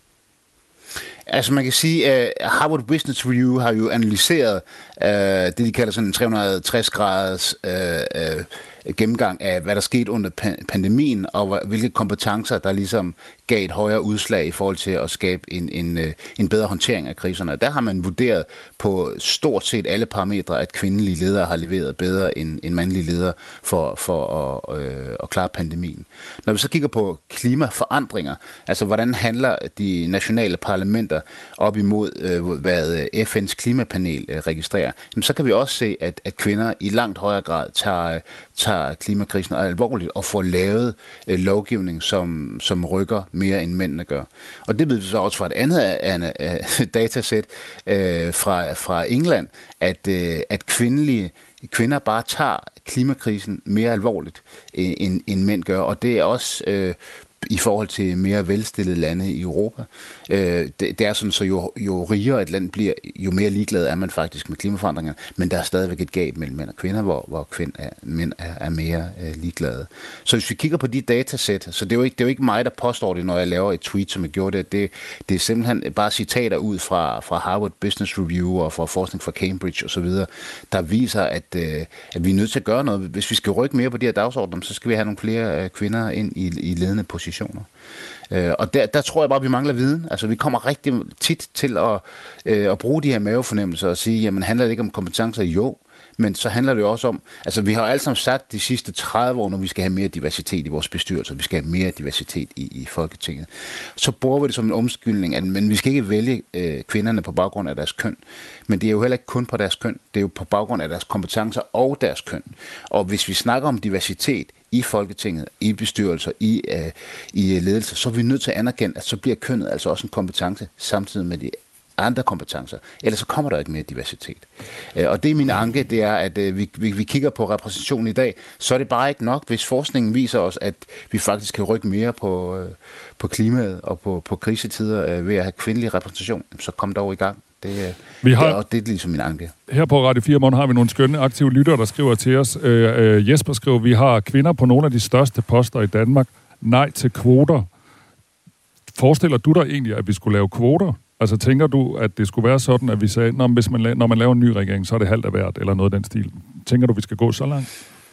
Altså man kan sige, at uh, Harvard Business Review har jo analyseret uh, det, de kalder sådan en tre hundrede og tres graders uh, uh, gennemgang af, hvad der skete under pandemien, og hvilke kompetencer, der ligesom gav et højere udslag i forhold til at skabe en, en, en bedre håndtering af kriserne. Der har man vurderet på stort set alle parametre, at kvindelige ledere har leveret bedre end, end mandlige ledere for, for at, øh, at klare pandemien. Når vi så kigger på klimaforandringer, altså hvordan handler de nationale parlamenter op imod, øh, hvad F N's klimapanel øh, registrerer, jamen, så kan vi også se, at, at kvinder i langt højere grad tager, tager klimakrisen alvorligt og får lavet øh, lovgivning, som, som rykker mere end mændene gør. Og det ved vi så også fra et andet af, af datasæt øh, fra, fra England, at, øh, at kvindelige kvinder bare tager klimakrisen mere alvorligt, øh, end, end mænd gør. Og det er også øh, i forhold til mere velstillede lande i Europa. Øh, det, det er sådan, så jo, jo rigere et land bliver, jo mere ligeglad er man faktisk med klimaforandringer, men der er stadigvæk et gab mellem mænd og kvinder, hvor, hvor kvind er, mænd er, er mere øh, ligeglade. Så hvis vi kigger på de datasæt, så det er, jo ikke, det er jo ikke mig, der påstår det, når jeg laver et tweet, som jeg gjorde det. Det, det er simpelthen bare citater ud fra, fra Harvard Business Review og fra forskning fra Cambridge osv., der viser, at, øh, at vi er nødt til at gøre noget. Hvis vi skal rykke mere på de her dagsordner, så skal vi have nogle flere øh, kvinder ind i, i ledende positioner. Øh, og der, der tror jeg bare, at vi mangler viden. Altså, vi kommer rigtig tit til at, øh, at bruge de her mavefornemmelser og sige, jamen, handler det ikke om kompetencer? Jo, men så handler det jo også om, altså, vi har jo alle sammen sagt de sidste tredive år, når vi skal have mere diversitet i vores bestyrelser, vi skal have mere diversitet i, i Folketinget. Så bruger vi det som en omskyldning, at men vi skal ikke vælge øh, kvinderne på baggrund af deres køn. Men det er jo heller ikke kun på deres køn, det er jo på baggrund af deres kompetencer og deres køn. Og hvis vi snakker om diversitet i Folketinget, i bestyrelser, i, øh, i ledelse, så er vi nødt til at anerkende, at så bliver kønnet altså også en kompetence, samtidig med de andre kompetencer. Ellers så kommer der ikke mere diversitet. Øh, og det er min anke, det er, at øh, vi, vi, vi kigger på repræsentationen i dag, så er det bare ikke nok, hvis forskningen viser os, at vi faktisk kan rykke mere på, øh, på klimaet og på, på krisetider øh, ved at have kvindelig repræsentation, så kom dog i gang. Det, vi har, det, og det er ligesom min anke. Her på Radio fire Morgen har vi nogle skønne aktive lyttere, der skriver til os. Øh, øh, Jesper skriver, vi har kvinder på nogle af de største poster i Danmark. Nej til kvoter. Forestiller du dig egentlig, at vi skulle lave kvoter? Altså tænker du, at det skulle være sådan, at vi sagde, når, hvis man, når man laver en ny regering, så er det halvt af hvert, eller noget af den stil. Tænker du, vi skal gå så langt?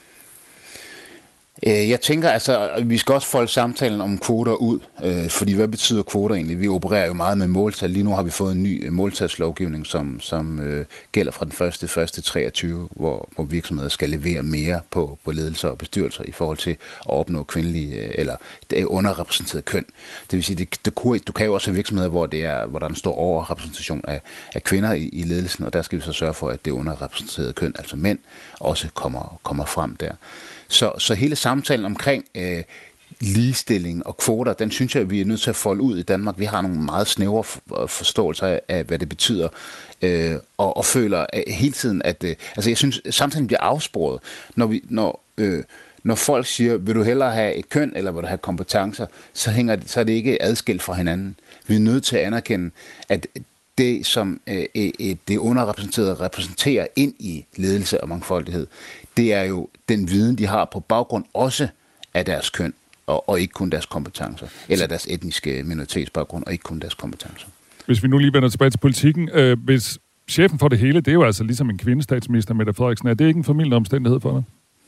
Jeg tænker altså, at vi skal også folde samtalen om kvoter ud, øh, fordi hvad betyder kvoter egentlig? Vi opererer jo meget med måltal. Lige nu har vi fået en ny måltalslovgivning, som, som øh, gælder fra den første første treogtyve, hvor, hvor virksomheder skal levere mere på, på ledelser og bestyrelser i forhold til at opnå kvindelige øh, eller underrepræsenteret køn. Det vil sige, det, det kunne, du kan jo også have virksomheder, hvor, det er, hvor der er en stor overrepræsentation af, af kvinder i, i ledelsen, og der skal vi så sørge for, at det underrepræsenterede køn, altså mænd, også kommer, kommer frem der. Så, så hele samtalen omkring øh, ligestilling og kvoter, den synes jeg, vi er nødt til at folde ud i Danmark. Vi har nogle meget snævre forståelser af, af hvad det betyder, øh, og, og føler hele tiden, at øh, altså jeg synes, samtalen bliver afsporet, når, vi, når, øh, når folk siger, vil du hellere have et køn, eller vil du have kompetencer, så, hænger, så er det ikke adskilt fra hinanden. Vi er nødt til at anerkende, at det, som øh, det underrepræsenterede repræsenterer ind i ledelse og mangfoldighed, det er jo den viden, de har på baggrund også af deres køn, og, og ikke kun deres kompetencer, eller deres etniske minoritetsbaggrund, og ikke kun deres kompetencer. Hvis vi nu lige vender tilbage til politikken, øh, hvis chefen for det hele, det er jo altså ligesom en kvindestatsminister, Mette Frederiksen, er det ikke en familieomstændighed for dig?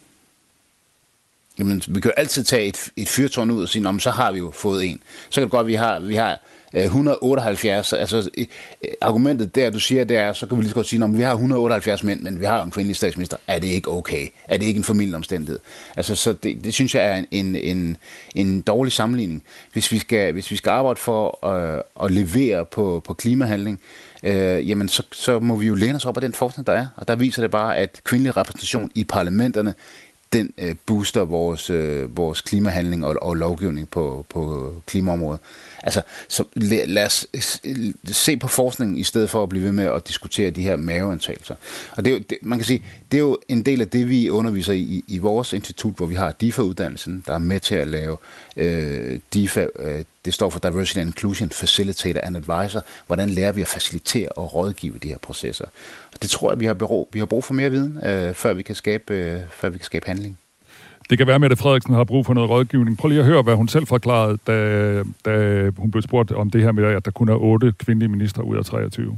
Jamen, vi kan jo altid tage et, et fyrtårn ud og sige, så har vi jo fået en. Så kan det godt, at vi har, vi har et hundrede og otteoghalvfjerds, altså argumentet der, du siger, det er, så kan vi lige så godt sige, at vi har et hundrede og otteoghalvfjerds mænd, men vi har en kvindelig statsminister. Er det ikke okay? Er det ikke en familieomstændighed? Altså, så det, det synes jeg er en, en, en dårlig sammenligning. Hvis vi skal, hvis vi skal arbejde for øh, at levere på, på klimahandling, øh, jamen så, så må vi jo læne os op af den forskning, der er. Og der viser det bare, at kvindelig repræsentation i parlamenterne, den øh, booster vores, øh, vores klimahandling og, og lovgivning på, på klimaområdet. Altså, så lad, lad os se på forskningen i stedet for at blive ved med at diskutere de her maveantagelser. Og det er jo, det, man kan sige, det er jo en del af det, vi underviser i, i vores institut, hvor vi har D I F A-uddannelsen, der er med til at lave øh, D I F A, øh, det står for Diversity and Inclusion Facilitator and Advisor. Hvordan lærer vi at facilitere og rådgive de her processer? Og det tror jeg, vi har, brug, vi har brug for mere viden, øh, før, vi kan skabe, øh, før vi kan skabe handling. Det kan være, at Mette Frederiksen har brug for noget rådgivning. Prøv lige at høre, hvad hun selv forklarede, da, da hun blev spurgt om det her med, at der kun er otte kvindelige ministre ud af treogtyve.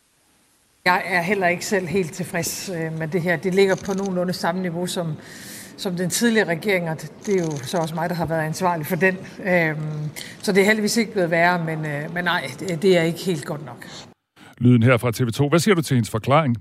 Jeg er heller ikke selv helt tilfreds med det her. Det ligger på nogenlunde samme niveau som, som den tidligere regering, og det er jo så også mig, der har været ansvarlig for den. Så det er heldigvis ikke blevet værre, men, men nej, det er ikke helt godt nok. Lyden her fra T V to. Hvad siger du til hendes forklaring?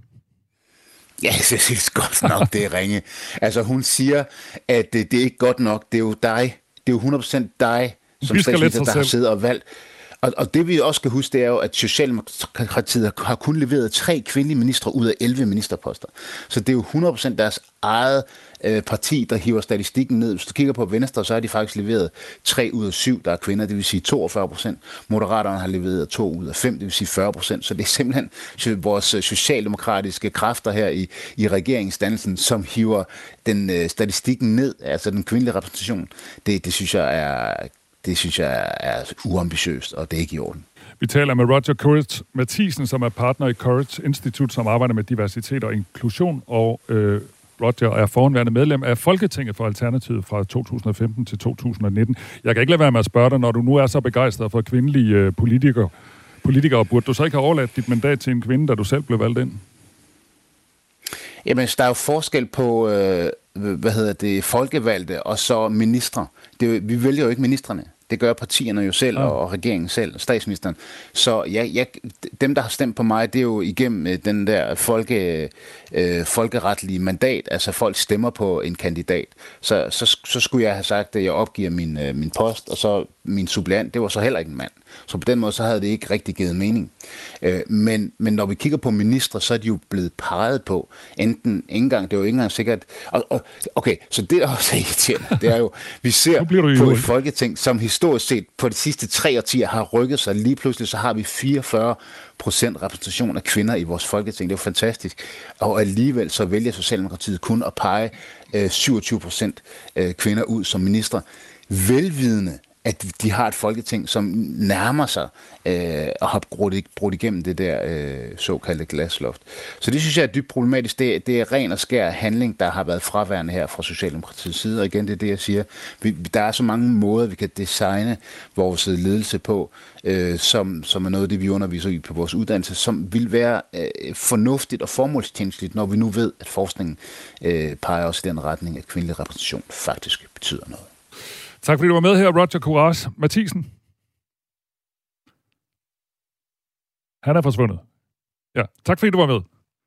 Ja, jeg synes godt nok, det er ringe. Altså, hun siger, at det, det er ikke godt nok. Det er jo dig. Det er jo hundrede procent dig, som statsminister, der har siddet og valgt. Og, og det vi også skal huske, det er jo, at Socialdemokratiet har kun leveret tre kvindelige ministre ud af elleve ministerposter. Så det er jo hundrede procent deres eget øh, parti, der hiver statistikken ned. Hvis du kigger på Venstre, så har de faktisk leveret tre ud af syv, der er kvinder, det vil sige toogfyrre procent. Moderaterne har leveret to ud af fem, det vil sige fyrre procent. Så det er simpelthen vores socialdemokratiske kræfter her i, i regeringsdannelsen, som hiver den øh, statistikken ned, altså den kvindelige repræsentation. Det, det synes jeg er... Det synes jeg er uambitiøst, og det er ikke i orden. Vi taler med Roger Courage Mathisen, som er partner i Courage Institute, som arbejder med diversitet og inklusion, og øh, Roger er forhenværende medlem af Folketinget for Alternativet fra to tusind og femten til to tusind og nitten. Jeg kan ikke lade være med at spørge dig, når du nu er så begejstret for kvindelige øh, politikere, politikere, burde du så ikke have overladt dit mandat til en kvinde, da du selv blev valgt ind? Jamen, der er jo forskel på, øh, hvad hedder det, folkevalgte og så ministre. Det, vi vælger jo ikke ministrene. Det gør partierne jo selv, og, og regeringen selv, statsministeren. Så ja, jeg, dem, der har stemt på mig, det er jo igennem den der folke, øh, folkeretlige mandat. Altså, folk stemmer på en kandidat. Så, så, så skulle jeg have sagt, at jeg opgiver min, øh, min post, og så min suppleant, det var så heller ikke en mand. Så på den måde, så havde det ikke rigtig givet mening. Øh, men, men når vi kigger på ministre, så er de jo blevet peget på. Enten ikke engang, det er jo ikke engang sikkert... Og, og, okay, så det er også irriterende. Det er jo, vi ser på et folketing, som historisk historisk set på de sidste tre årtier har rykket sig. Lige pludselig så har vi fireogfyrre procent repræsentation af kvinder i vores folketing. Det er jo fantastisk. Og alligevel så vælger Socialdemokratiet kun at pege øh, syvogtyve procent øh, kvinder ud som minister. Velvidende, at de har et folketing, som nærmer sig øh, og har brudt, brudt igennem det der øh, såkaldte glasloft. Så det synes jeg er dybt problematisk. Det, det er ren og skær handling, der har været fraværende her fra Socialdemokratiets side. Og igen, det er det, jeg siger. Vi, der er så mange måder, vi kan designe vores ledelse på, øh, som, som er noget af det, vi underviser i på vores uddannelse, som vil være øh, fornuftigt og formålstjenestligt, når vi nu ved, at forskningen øh, peger også i den retning, at kvindelig repræsentation faktisk betyder noget. Tak fordi du var med her, Roger Courage Mathiesen. Han er forsvundet. Ja, tak fordi du var med.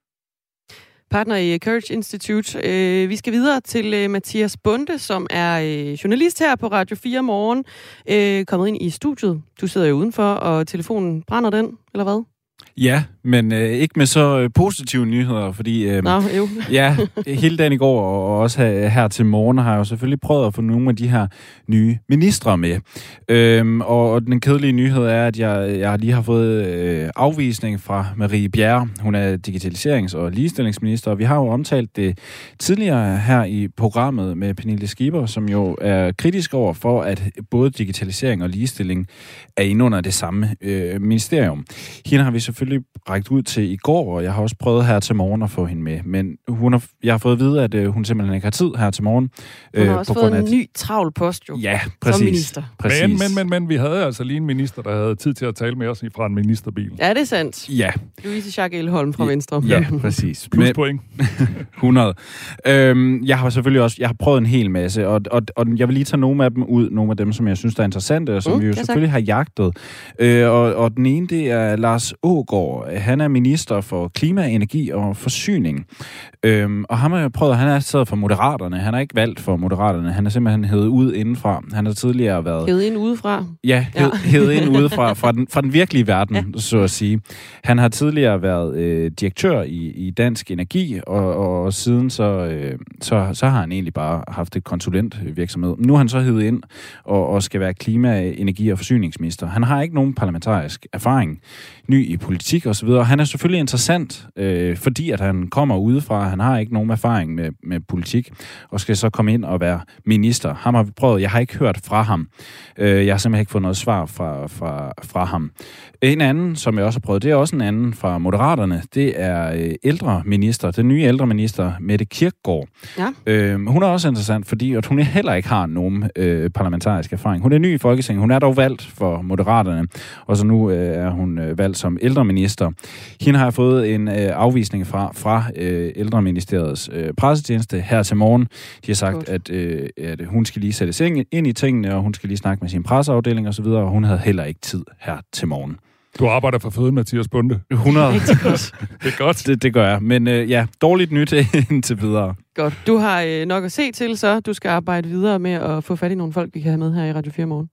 Partner i Courage Institute. Øh, vi skal videre til øh, Mathias Bonde, som er øh, journalist her på Radio fire Morgen. Øh, kommet ind i studiet. Du sidder jo udenfor, og telefonen brænder den, eller hvad? Ja, men øh, ikke med så øh, positive nyheder, fordi øh, Nå, jo. ja, hele dagen i går, og også her, her til morgen, har jeg jo selvfølgelig prøvet at få nogle af de her nye ministre med. Øhm, og, og den kedelige nyhed er, at jeg, jeg lige har fået øh, afvisning fra Marie Bjerre. Hun er digitaliserings- og ligestillingsminister, og vi har jo omtalt det tidligere her i programmet med Pernille Skipper, som jo er kritisk over for, at både digitalisering og ligestilling er inde under det samme øh, ministerium. Hende har vi selvfølgelig rækket ud til i går, og jeg har også prøvet her til morgen at få hende med. Men hun har, jeg har fået at vide, at øh, hun simpelthen ikke har tid her til morgen. Hun har øh, også fået en ny travl post jo, ja, præcis, som minister. Præcis. Men, men, men, men vi havde altså lige en minister, der havde tid til at tale med os fra en ministerbil. Ja, det er sandt. Ja. Louise Schack Elholm fra ja, Venstre. Ja, præcis. Pluspoint. hundrede. Øhm, jeg har selvfølgelig også, jeg har prøvet en hel masse, og, og, og jeg vil lige tage nogle af dem ud, nogle af dem, som jeg synes, der er interessante, og som mm, vi jo selvfølgelig sagt. har jagtet. Øh, og, og den ene, det er Lars Aagaard. Han er minister for klima, energi og forsyning. Øhm, og ham har jeg prøvet, han er siddet for Moderaterne. Han er ikke valgt for Moderaterne. Han er simpelthen hævet ud indenfra. Han har tidligere været... Hævet ind udefra? Ja, hævet, ja. hævet ind udefra, fra den, fra den virkelige verden, ja. så at sige. Han har tidligere været øh, direktør i, i Dansk Energi, og, og, og siden så, øh, så, så har han egentlig bare haft et konsulentvirksomhed. Nu er han så hævet ind og, og skal være klima, energi og forsyningsminister. Han har ikke nogen parlamentarisk erfaring, ny i politik og så videre. Han er selvfølgelig interessant, øh, fordi at han kommer udefra. Han har ikke nogen erfaring med, med politik, og skal så komme ind og være minister. Ham har vi prøvet. Jeg har ikke hørt fra ham. Øh, jeg har simpelthen ikke fået noget svar fra, fra, fra ham. En anden, som jeg også har prøvet, det er også en anden fra Moderaterne. Det er øh, ældreminister, den nye ældreminister, Mette Kirkegaard. Ja. Øh, hun er også interessant, fordi at hun heller ikke har nogen øh, parlamentarisk erfaring. Hun er ny i Folketinget. Hun er dog valgt for Moderaterne, og så nu øh, er hun øh, valgt som ældreminister. Hende har jeg fået en øh, afvisning fra, fra øh, ældreministeriets øh, pressetjeneste her til morgen. De har sagt, at, øh, at hun skal lige sættes ind i tingene, og hun skal lige snakke med sin presseafdeling og så videre, og hun havde heller ikke tid her til morgen. Du arbejder for føden, Mathias Bonde. hundrede. Det er godt. Det er godt. Det, det gør jeg. Men øh, ja, dårligt nyt indtil videre. Godt. Du har øh, nok at se til, så du skal arbejde videre med at få fat i nogle folk, vi kan have med her i Radio fire Morgen.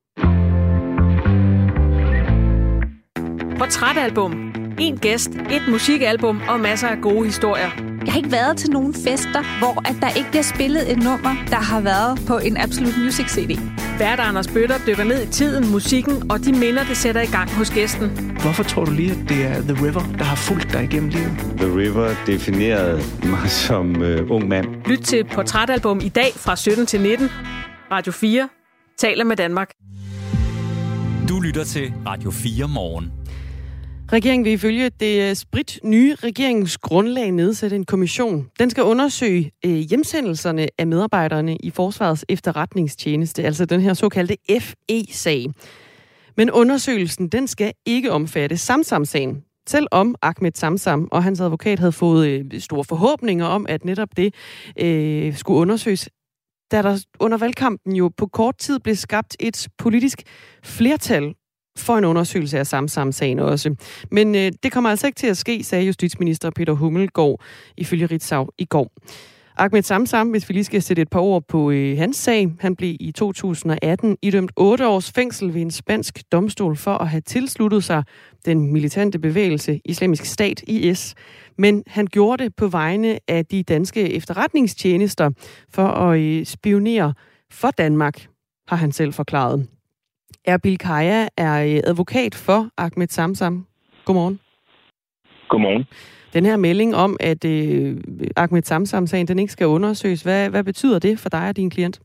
Portrætalbum. En gæst, et musikalbum og masser af gode historier. Jeg har ikke været til nogen fester, hvor at der ikke bliver spillet et nummer, der har været på en Absolute Music C D. Vært Anders Bøtter dykker ned i tiden, musikken og de minder, det sætter i gang hos gæsten. Hvorfor tror du lige, at det er The River, der har fulgt dig igennem livet? The River definerede mig som øh, ung mand. Lyt til Portrætalbum i dag fra sytten til nitten. Radio fire taler med Danmark. Du lytter til Radio fire Morgen. Regeringen vil ifølge det sprit nye regeringsgrundlag nedsætte en kommission. Den skal undersøge øh, hjemsendelserne af medarbejderne i Forsvarets efterretningstjeneste, altså den her såkaldte F E-sag. Men undersøgelsen, den skal ikke omfatte Samsam-sagen. Selvom Ahmed Samsam og hans advokat havde fået øh, store forhåbninger om, at netop det øh, skulle undersøges, da der under valgkampen jo på kort tid blev skabt et politisk flertal for en undersøgelse af Samsam-sagen også. Men øh, det kommer altså ikke til at ske, sagde justitsminister Peter Hummelgaard ifølge Ritzau i går. Ahmed Samsam, hvis vi lige skal sætte et par ord på øh, hans sag, han blev i to tusind og atten idømt otte års fængsel ved en spansk domstol for at have tilsluttet sig den militante bevægelse Islamisk Stat I S. Men han gjorde det på vegne af de danske efterretningstjenester for at øh, spionere for Danmark, har han selv forklaret. Erbil Kaya er advokat for Ahmed Samsam. Godmorgen. Godmorgen. Den her melding om, at øh, Ahmed Samsam-sagen den ikke skal undersøges, hvad, hvad betyder det for dig og din klient?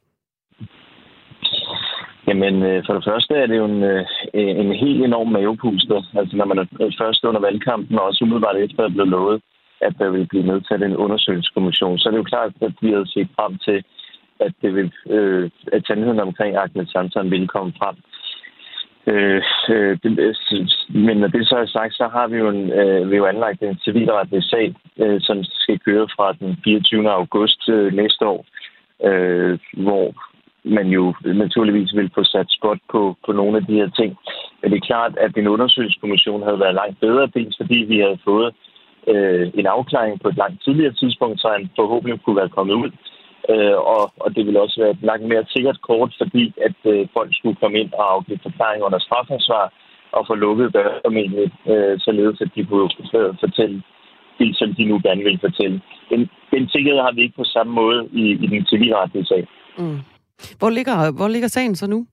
Jamen, for det første er det jo en, en helt enorm mavepuster. Altså, når man er først under valgkampen, og også umiddelbart efter at blive lovet, at der vil blive nedsat en undersøgelseskommission, så er det jo klart, at vi har set frem til, at, det vil, øh, at sandheden omkring Ahmed Samsam vil komme frem. Øh, øh, det, men når det så er sagt, så har vi jo, en, øh, vi jo anlagt en civilretlig sag, øh, som skal køre fra den fireogtyvende august øh, næste år, øh, hvor man jo naturligvis vil få sat spot på, på nogle af de her ting. Men det er klart, at en undersøgelseskommission havde været langt bedre, dels fordi vi havde fået øh, en afklaring på et langt tidligere tidspunkt, så han forhåbentlig kunne være kommet ud. Øh, og, og det ville også være et langt mere sikkert kort, fordi at øh, folk skulle komme ind og afgive forklaring under strafansvar og få lukket døre formentlig, øh, således at de kunne øh, fortælle det, som de nu gerne vil fortælle. Den, den sikkerhed har vi ikke på samme måde i, i den civilretlige sag. Mm. Hvor ligger, hvor ligger sagen så nu?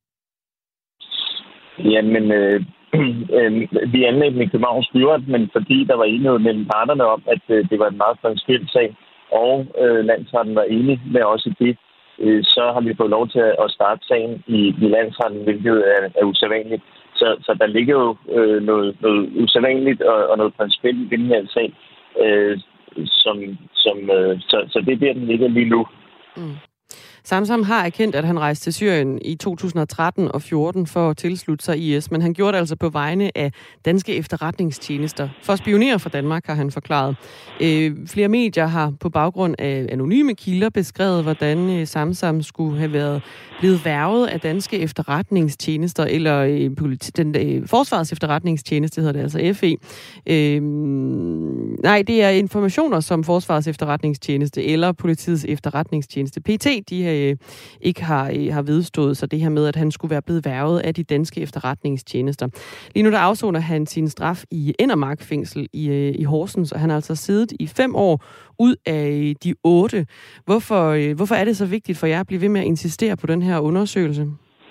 Jamen, øh, øh, vi anlagde den i Københavns Byret, men fordi der var enighed mellem parterne om, at øh, det var en meget principiel sag, og øh, landsretten var enig med os i det, øh, så har vi fået lov til at starte sagen i, i landsretten, hvilket er, er usædvanligt. Så, så der ligger jo øh, noget, noget usædvanligt og, og noget principielt i den her sag, øh, som, som, øh, så, så det er der, den ligger lige nu. Mm. Samsam har erkendt, at han rejste til Syrien i to tusind og tretten og fjorten for at tilslutte sig I S, men han gjorde det altså på vegne af danske efterretningstjenester. For at spionere for Danmark, har han forklaret. Øh, flere medier har på baggrund af anonyme kilder beskrevet, hvordan øh, Samsam skulle have været blevet værvet af danske efterretningstjenester, eller øh, politi- den, øh, Forsvarets efterretningstjeneste hedder det, altså F E. Øh, nej, det er informationer, som Forsvarets efterretningstjeneste eller politiets efterretningstjeneste, P T, de her ikke har, har vedstået sig det her med, at han skulle være blevet værvet af de danske efterretningstjenester. Lige nu der afsoner han sin straf i Endermark fængsel i, i Horsens, og han har altså siddet i fem år ud af de otte. Hvorfor, hvorfor er det så vigtigt for jer at blive ved med at insistere på den her undersøgelse?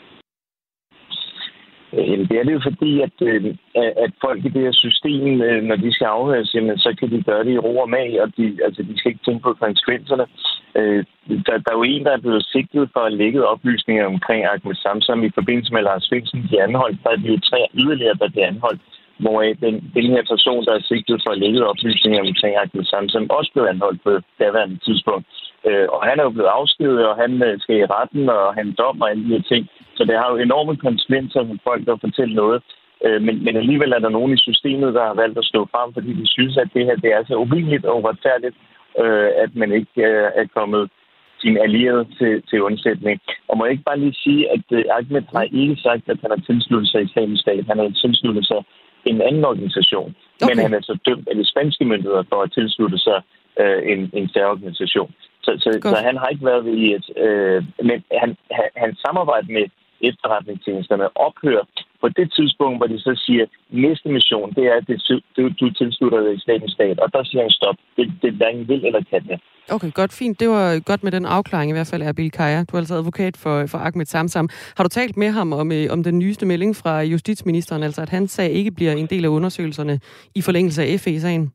Det er det jo fordi, at, at folk i det her system, når de skal afhøres, så kan de gøre det i ro og mag, og de, altså, de skal ikke tænke på konsekvenserne. Der, der er jo en, der er blevet sigtet for at lægge oplysninger omkring Ahmed Samsam i forbindelse med Lars Findsen, de anholdt. Der er jo tre yderligere, der bliver anholdt, hvoraf den, den her person, der er sigtet for at lægge oplysninger omkring Ahmed Samsam, også blev anholdt på daværende tidspunkt. Og han er jo blevet afskediget, og han skal i retten, og han dom og alle de her ting. Så det har jo enorme konsekvenser for folk, der fortæller noget. Men, men alligevel er der nogen i systemet, der har valgt at stå frem, fordi de synes, at det her det er så urimeligt og uretfærdigt, at man ikke er kommet sin allierede til, til undsætning. Og må jeg ikke bare lige sige, at Ahmed har ikke sagt, at han har tilsluttet sig Islamisk Stat. Han har tilsluttet sig en anden organisation. Okay. Men han er så dømt af de spanske myndigheder for at tilslutte sig øh, en, en terrororganisation. Så, så, så han har ikke været i et... Øh, men han, han, han samarbejder med efterretningstjenesterne ophører på det tidspunkt, hvor de så siger, næste mission, det er, at du, du tilslutter dig Islamisk Stat. Og der siger han stop. Det, det hverken vil eller kan det. Okay, godt, fint. Det var godt med den afklaring i hvert fald, Erbil Kaya. Du er altså advokat for, for Ahmed Samsam. Har du talt med ham om, om den nyeste melding fra justitsministeren, altså at hans sag ikke bliver en del af undersøgelserne i forlængelse af F E-sagen?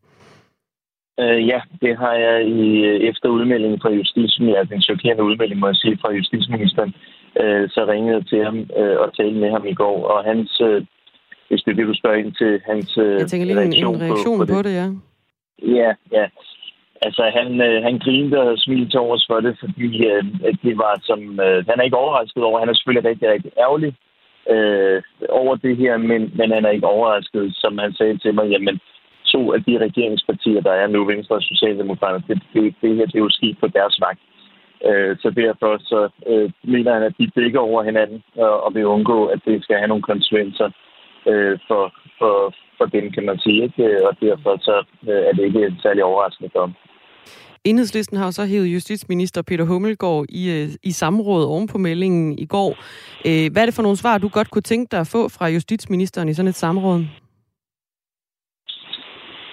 Uh, ja, det har jeg i efter udmeldingen fra justitsministeren, den chokerende udmelding, må jeg sige, fra justitsministeren, uh, så ringede jeg til ham uh, og talte med ham i går, og hans, uh, hvis det er det, du spørger ind til, hans uh, jeg tænker lige reaktion, en reaktion på, på, det. på det, ja. Ja, ja. Altså, han, øh, han grinede og smilte til overs for det, fordi øh, det var som... Øh, han er ikke overrasket over. Han er selvfølgelig rigtig, rigtig ærgerlig øh, over det her, men, men han er ikke overrasket, som han sagde til mig, jamen, to af de regeringspartier, der er nu, Venstre og Socialdemokrater, det, det, det her det er jo skidt på deres vagt. Øh, så derfor så øh, mener han, at de dækker over hinanden og, og vil undgå, at det skal have nogle konsekvenser øh, for, for, for dem, kan man sige. Ikke? Og derfor så øh, er det ikke særlig overraskende for ham. Enhedslisten har jo så hævet justitsminister Peter Hummelgaard i, i samråd oven på meldingen i går. Hvad er det for nogle svar, du godt kunne tænke dig at få fra justitsministeren i sådan et samråd?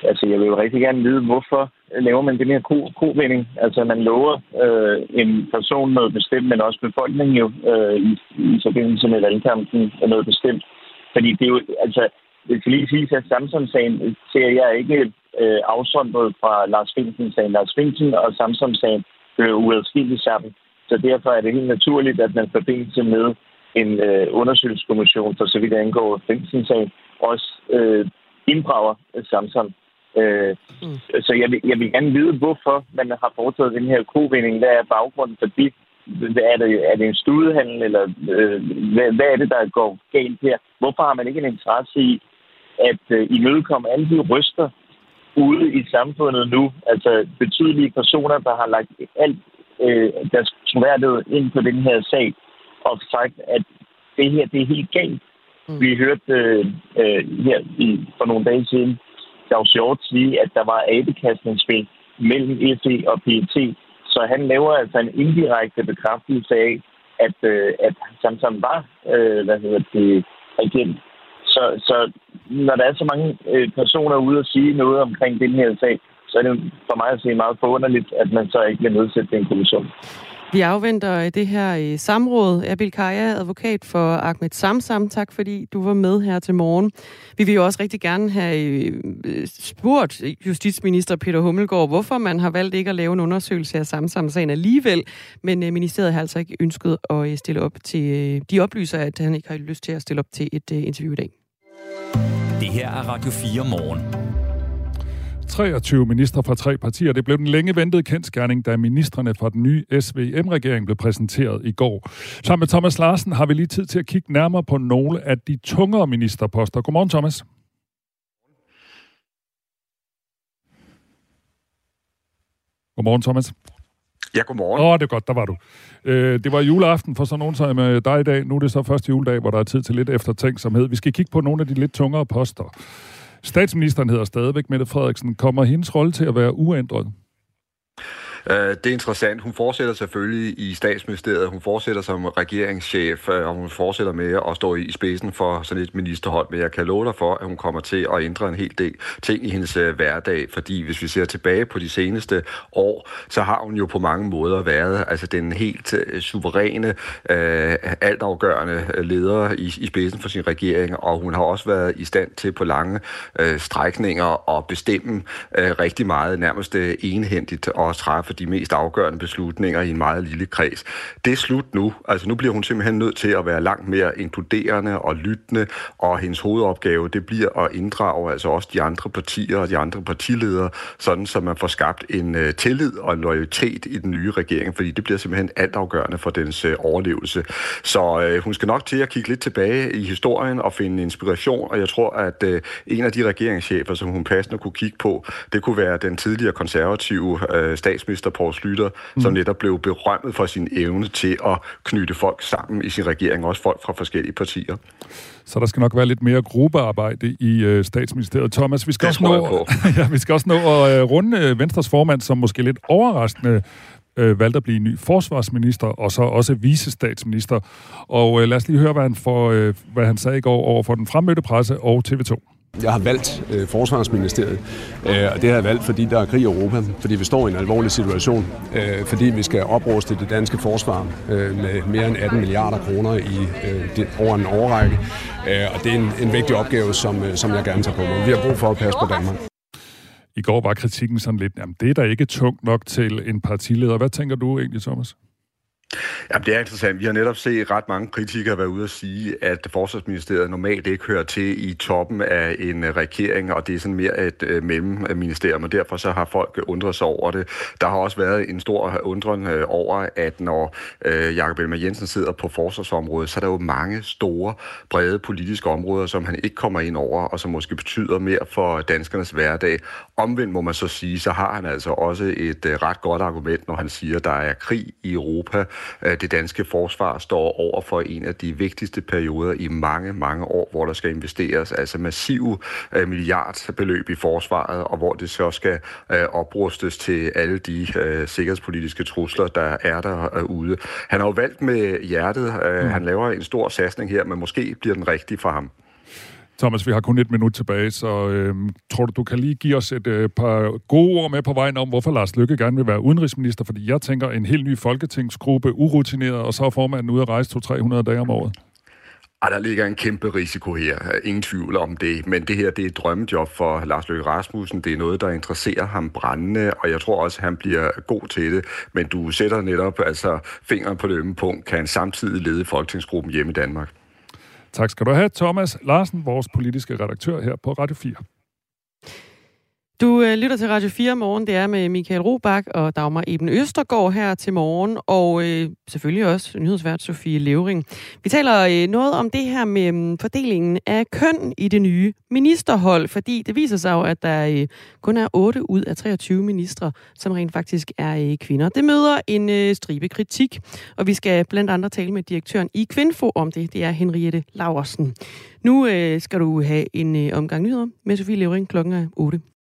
altså jeg vil jo rigtig gerne vide, hvorfor laver man den her ko- kovending. Altså man lover øh, en person noget bestemt, men også befolkningen jo øh, i, i forbindelse med valgkampen noget bestemt. Fordi det er jo, altså, det skal lige sige, at Samsam-sagen ser jeg ikke øh, afsondret fra Lars Findsen-sagen. Lars Findsen og Samsam-sagen hører uadskilligt sammen. Så derfor er det helt naturligt, at man forbindelse med en øh, undersøgelseskommission, for så vidt angår Findsen-sagen, også øh, inddrager Samsam. Øh, mm. Så jeg vil, jeg vil gerne vide, hvorfor man har foretaget den her kovending. Hvad er baggrunden for det? Er det, er det en studehandel, eller øh, hvad, hvad er det, der går galt her? Hvorfor har man ikke en interesse i at øh, imødekomme alle de røster ude i samfundet nu? Altså betydelige personer, der har lagt alt øh, deres troværdighed ind på den her sag, og sagt, at det her det er helt galt. Mm. Vi hørte øh, øh, her i, for nogle dage siden, Claus Hjort sige, at der var abekastningsspil mellem F E og P E T. Så han laver altså en indirekte bekræftelse af, at, øh, at Samsam var, øh, hvad hedder det, agent. Så, så når der er så mange øh, personer ude at sige noget omkring den her sag, så er det for mig at se meget forunderligt, at man så ikke vil nedsætte en kommission. Vi afventer det her samråd. Erbil Kaya, advokat for Ahmed Samsam. Tak fordi du var med her til morgen. Vi vil jo også rigtig gerne have spurgt justitsminister Peter Hummelgaard, hvorfor man har valgt ikke at lave en undersøgelse af Samsam-sagen alligevel. Men ministeriet har altså ikke ønsket at stille op til... De oplyser, at han ikke har lyst til at stille op til et interview i dag. Det her er Radio fire morgen. treogtyve ministre fra tre partier. Det blev den længe ventede kendsgerning, da ministrene fra den nye S V M-regering blev præsenteret i går. Sammen med Thomas Larsen har vi lige tid til at kigge nærmere på nogle af de tungere ministerposter. Godmorgen, Thomas. Godmorgen, Thomas. Ja, godmorgen. Åh, oh, det er godt, der var du. Øh, det var juleaften for sådan nogen som dig i dag. Nu er det så første juledag, hvor der er tid til lidt eftertænksomhed. Vi skal kigge på nogle af de lidt tungere poster. Statsministeren hedder stadigvæk Mette Frederiksen. Kommer hendes rolle til at være uændret? Det er interessant. Hun fortsætter selvfølgelig i statsministeriet. Hun fortsætter som regeringschef, og hun fortsætter med at stå i spidsen for sådan et ministerhold. Men jeg kan love dig for, at hun kommer til at ændre en hel del ting i hendes hverdag. Fordi hvis vi ser tilbage på de seneste år, så har hun jo på mange måder været altså den helt suveræne, øh, altafgørende leder i, i spidsen for sin regering. Og hun har også været i stand til på lange øh, strækninger at bestemme øh, rigtig meget, nærmest øh, enhændigt og træffe de mest afgørende beslutninger i en meget lille kreds. Det er slut nu. Altså nu bliver hun simpelthen nødt til at være langt mere inkluderende og lyttende, og hendes hovedopgave, det bliver at inddrage altså også de andre partier og de andre partiledere, sådan så man får skabt en uh, tillid og en loyalitet i den nye regering, fordi det bliver simpelthen altafgørende for dens uh, overlevelse. Så uh, hun skal nok til at kigge lidt tilbage i historien og finde inspiration, og jeg tror, at uh, en af de regeringschefer, som hun passende kunne kigge på, det kunne være den tidligere konservative uh, statsminister Poul Schlüter, mm. som netop blev berømmet for sin evne til at knytte folk sammen i sin regering, også folk fra forskellige partier. Så der skal nok være lidt mere gruppearbejde i øh, statsministeriet. Thomas, vi skal, også nå, ja, vi skal også nå at øh, runde øh, Venstres formand, som måske lidt overraskende øh, valgte at blive ny forsvarsminister, og så også vicestatsminister. Og øh, lad os lige høre, hvad han, får, øh, hvad han sagde i går over for den fremmødte presse og T V to. Jeg har valgt øh, Forsvarsministeriet, øh, og det har jeg valgt, fordi der er krig i Europa, fordi vi står i en alvorlig situation, øh, fordi vi skal opruste det danske forsvar øh, med mere end atten milliarder kroner i, øh, det, over en årrække, øh, og det er en, en vigtig opgave, som, øh, som jeg gerne tager på mig. Vi har brug for at passe på Danmark. I går var kritikken sådan lidt, jamen det er da ikke tungt nok til en partileder. Hvad tænker du egentlig, Thomas? Jamen, det er interessant. Vi har netop set ret mange kritikere være ude at sige, at Forsvarsministeriet normalt ikke hører til i toppen af en regering, og det er sådan mere et øh, mellemministerium, og derfor så har folk undret sig over det. Der har også været en stor undren øh, over, at når øh, Jakob Ellemann-Jensen sidder på forsvarsområdet, så er der jo mange store, brede politiske områder, som han ikke kommer ind over, og som måske betyder mere for danskernes hverdag. Omvendt må man så sige, så har han altså også et øh, ret godt argument, når han siger, at der er krig i Europa. Det danske forsvar står over for en af de vigtigste perioder i mange, mange år, hvor der skal investeres altså massive uh, milliardbeløb i forsvaret, og hvor det så skal uh, oprustes til alle de uh, sikkerhedspolitiske trusler, der er derude. Han har jo valgt med hjertet. Uh, mm. Han laver en stor satsning her, men måske bliver den rigtig for ham. Thomas, vi har kun et minut tilbage, så øh, tror du, du kan lige give os et øh, par gode ord med på vejen om, hvorfor Lars Løkke gerne vil være udenrigsminister? Fordi jeg tænker, en helt ny folketingsgruppe, urutineret, og så er formanden ude at rejse to til tre hundrede dage om året. Ej, der ligger en kæmpe risiko her. Ingen tvivl om det. Men det her, det er et drømmejob for Lars Løkke Rasmussen. Det er noget, der interesserer ham brændende, og jeg tror også, han bliver god til det. Men du sætter netop altså fingeren på det ømme punkt, kan han samtidig lede folketingsgruppen hjemme i Danmark. Tak skal du have, Thomas Larsen, vores politiske redaktør her på Radio fire. Du øh, lytter til Radio fire morgen. Det er med Michael Robach og Dagmar Eben Østergaard her til morgen, og øh, selvfølgelig også nyhedsvært Sofie Levering. Vi taler øh, noget om det her med øh, fordelingen af køn i det nye ministerhold, fordi det viser sig jo, at der øh, kun er otte ud af treogtyve ministre, som rent faktisk er øh, kvinder. Det møder en øh, stribe kritik, og vi skal blandt andet tale med direktøren i Kvinfo om det. Det er Henriette Laursen. Nu øh, skal du have en øh, omgang nyheder med Sofie Levering klokken er otte.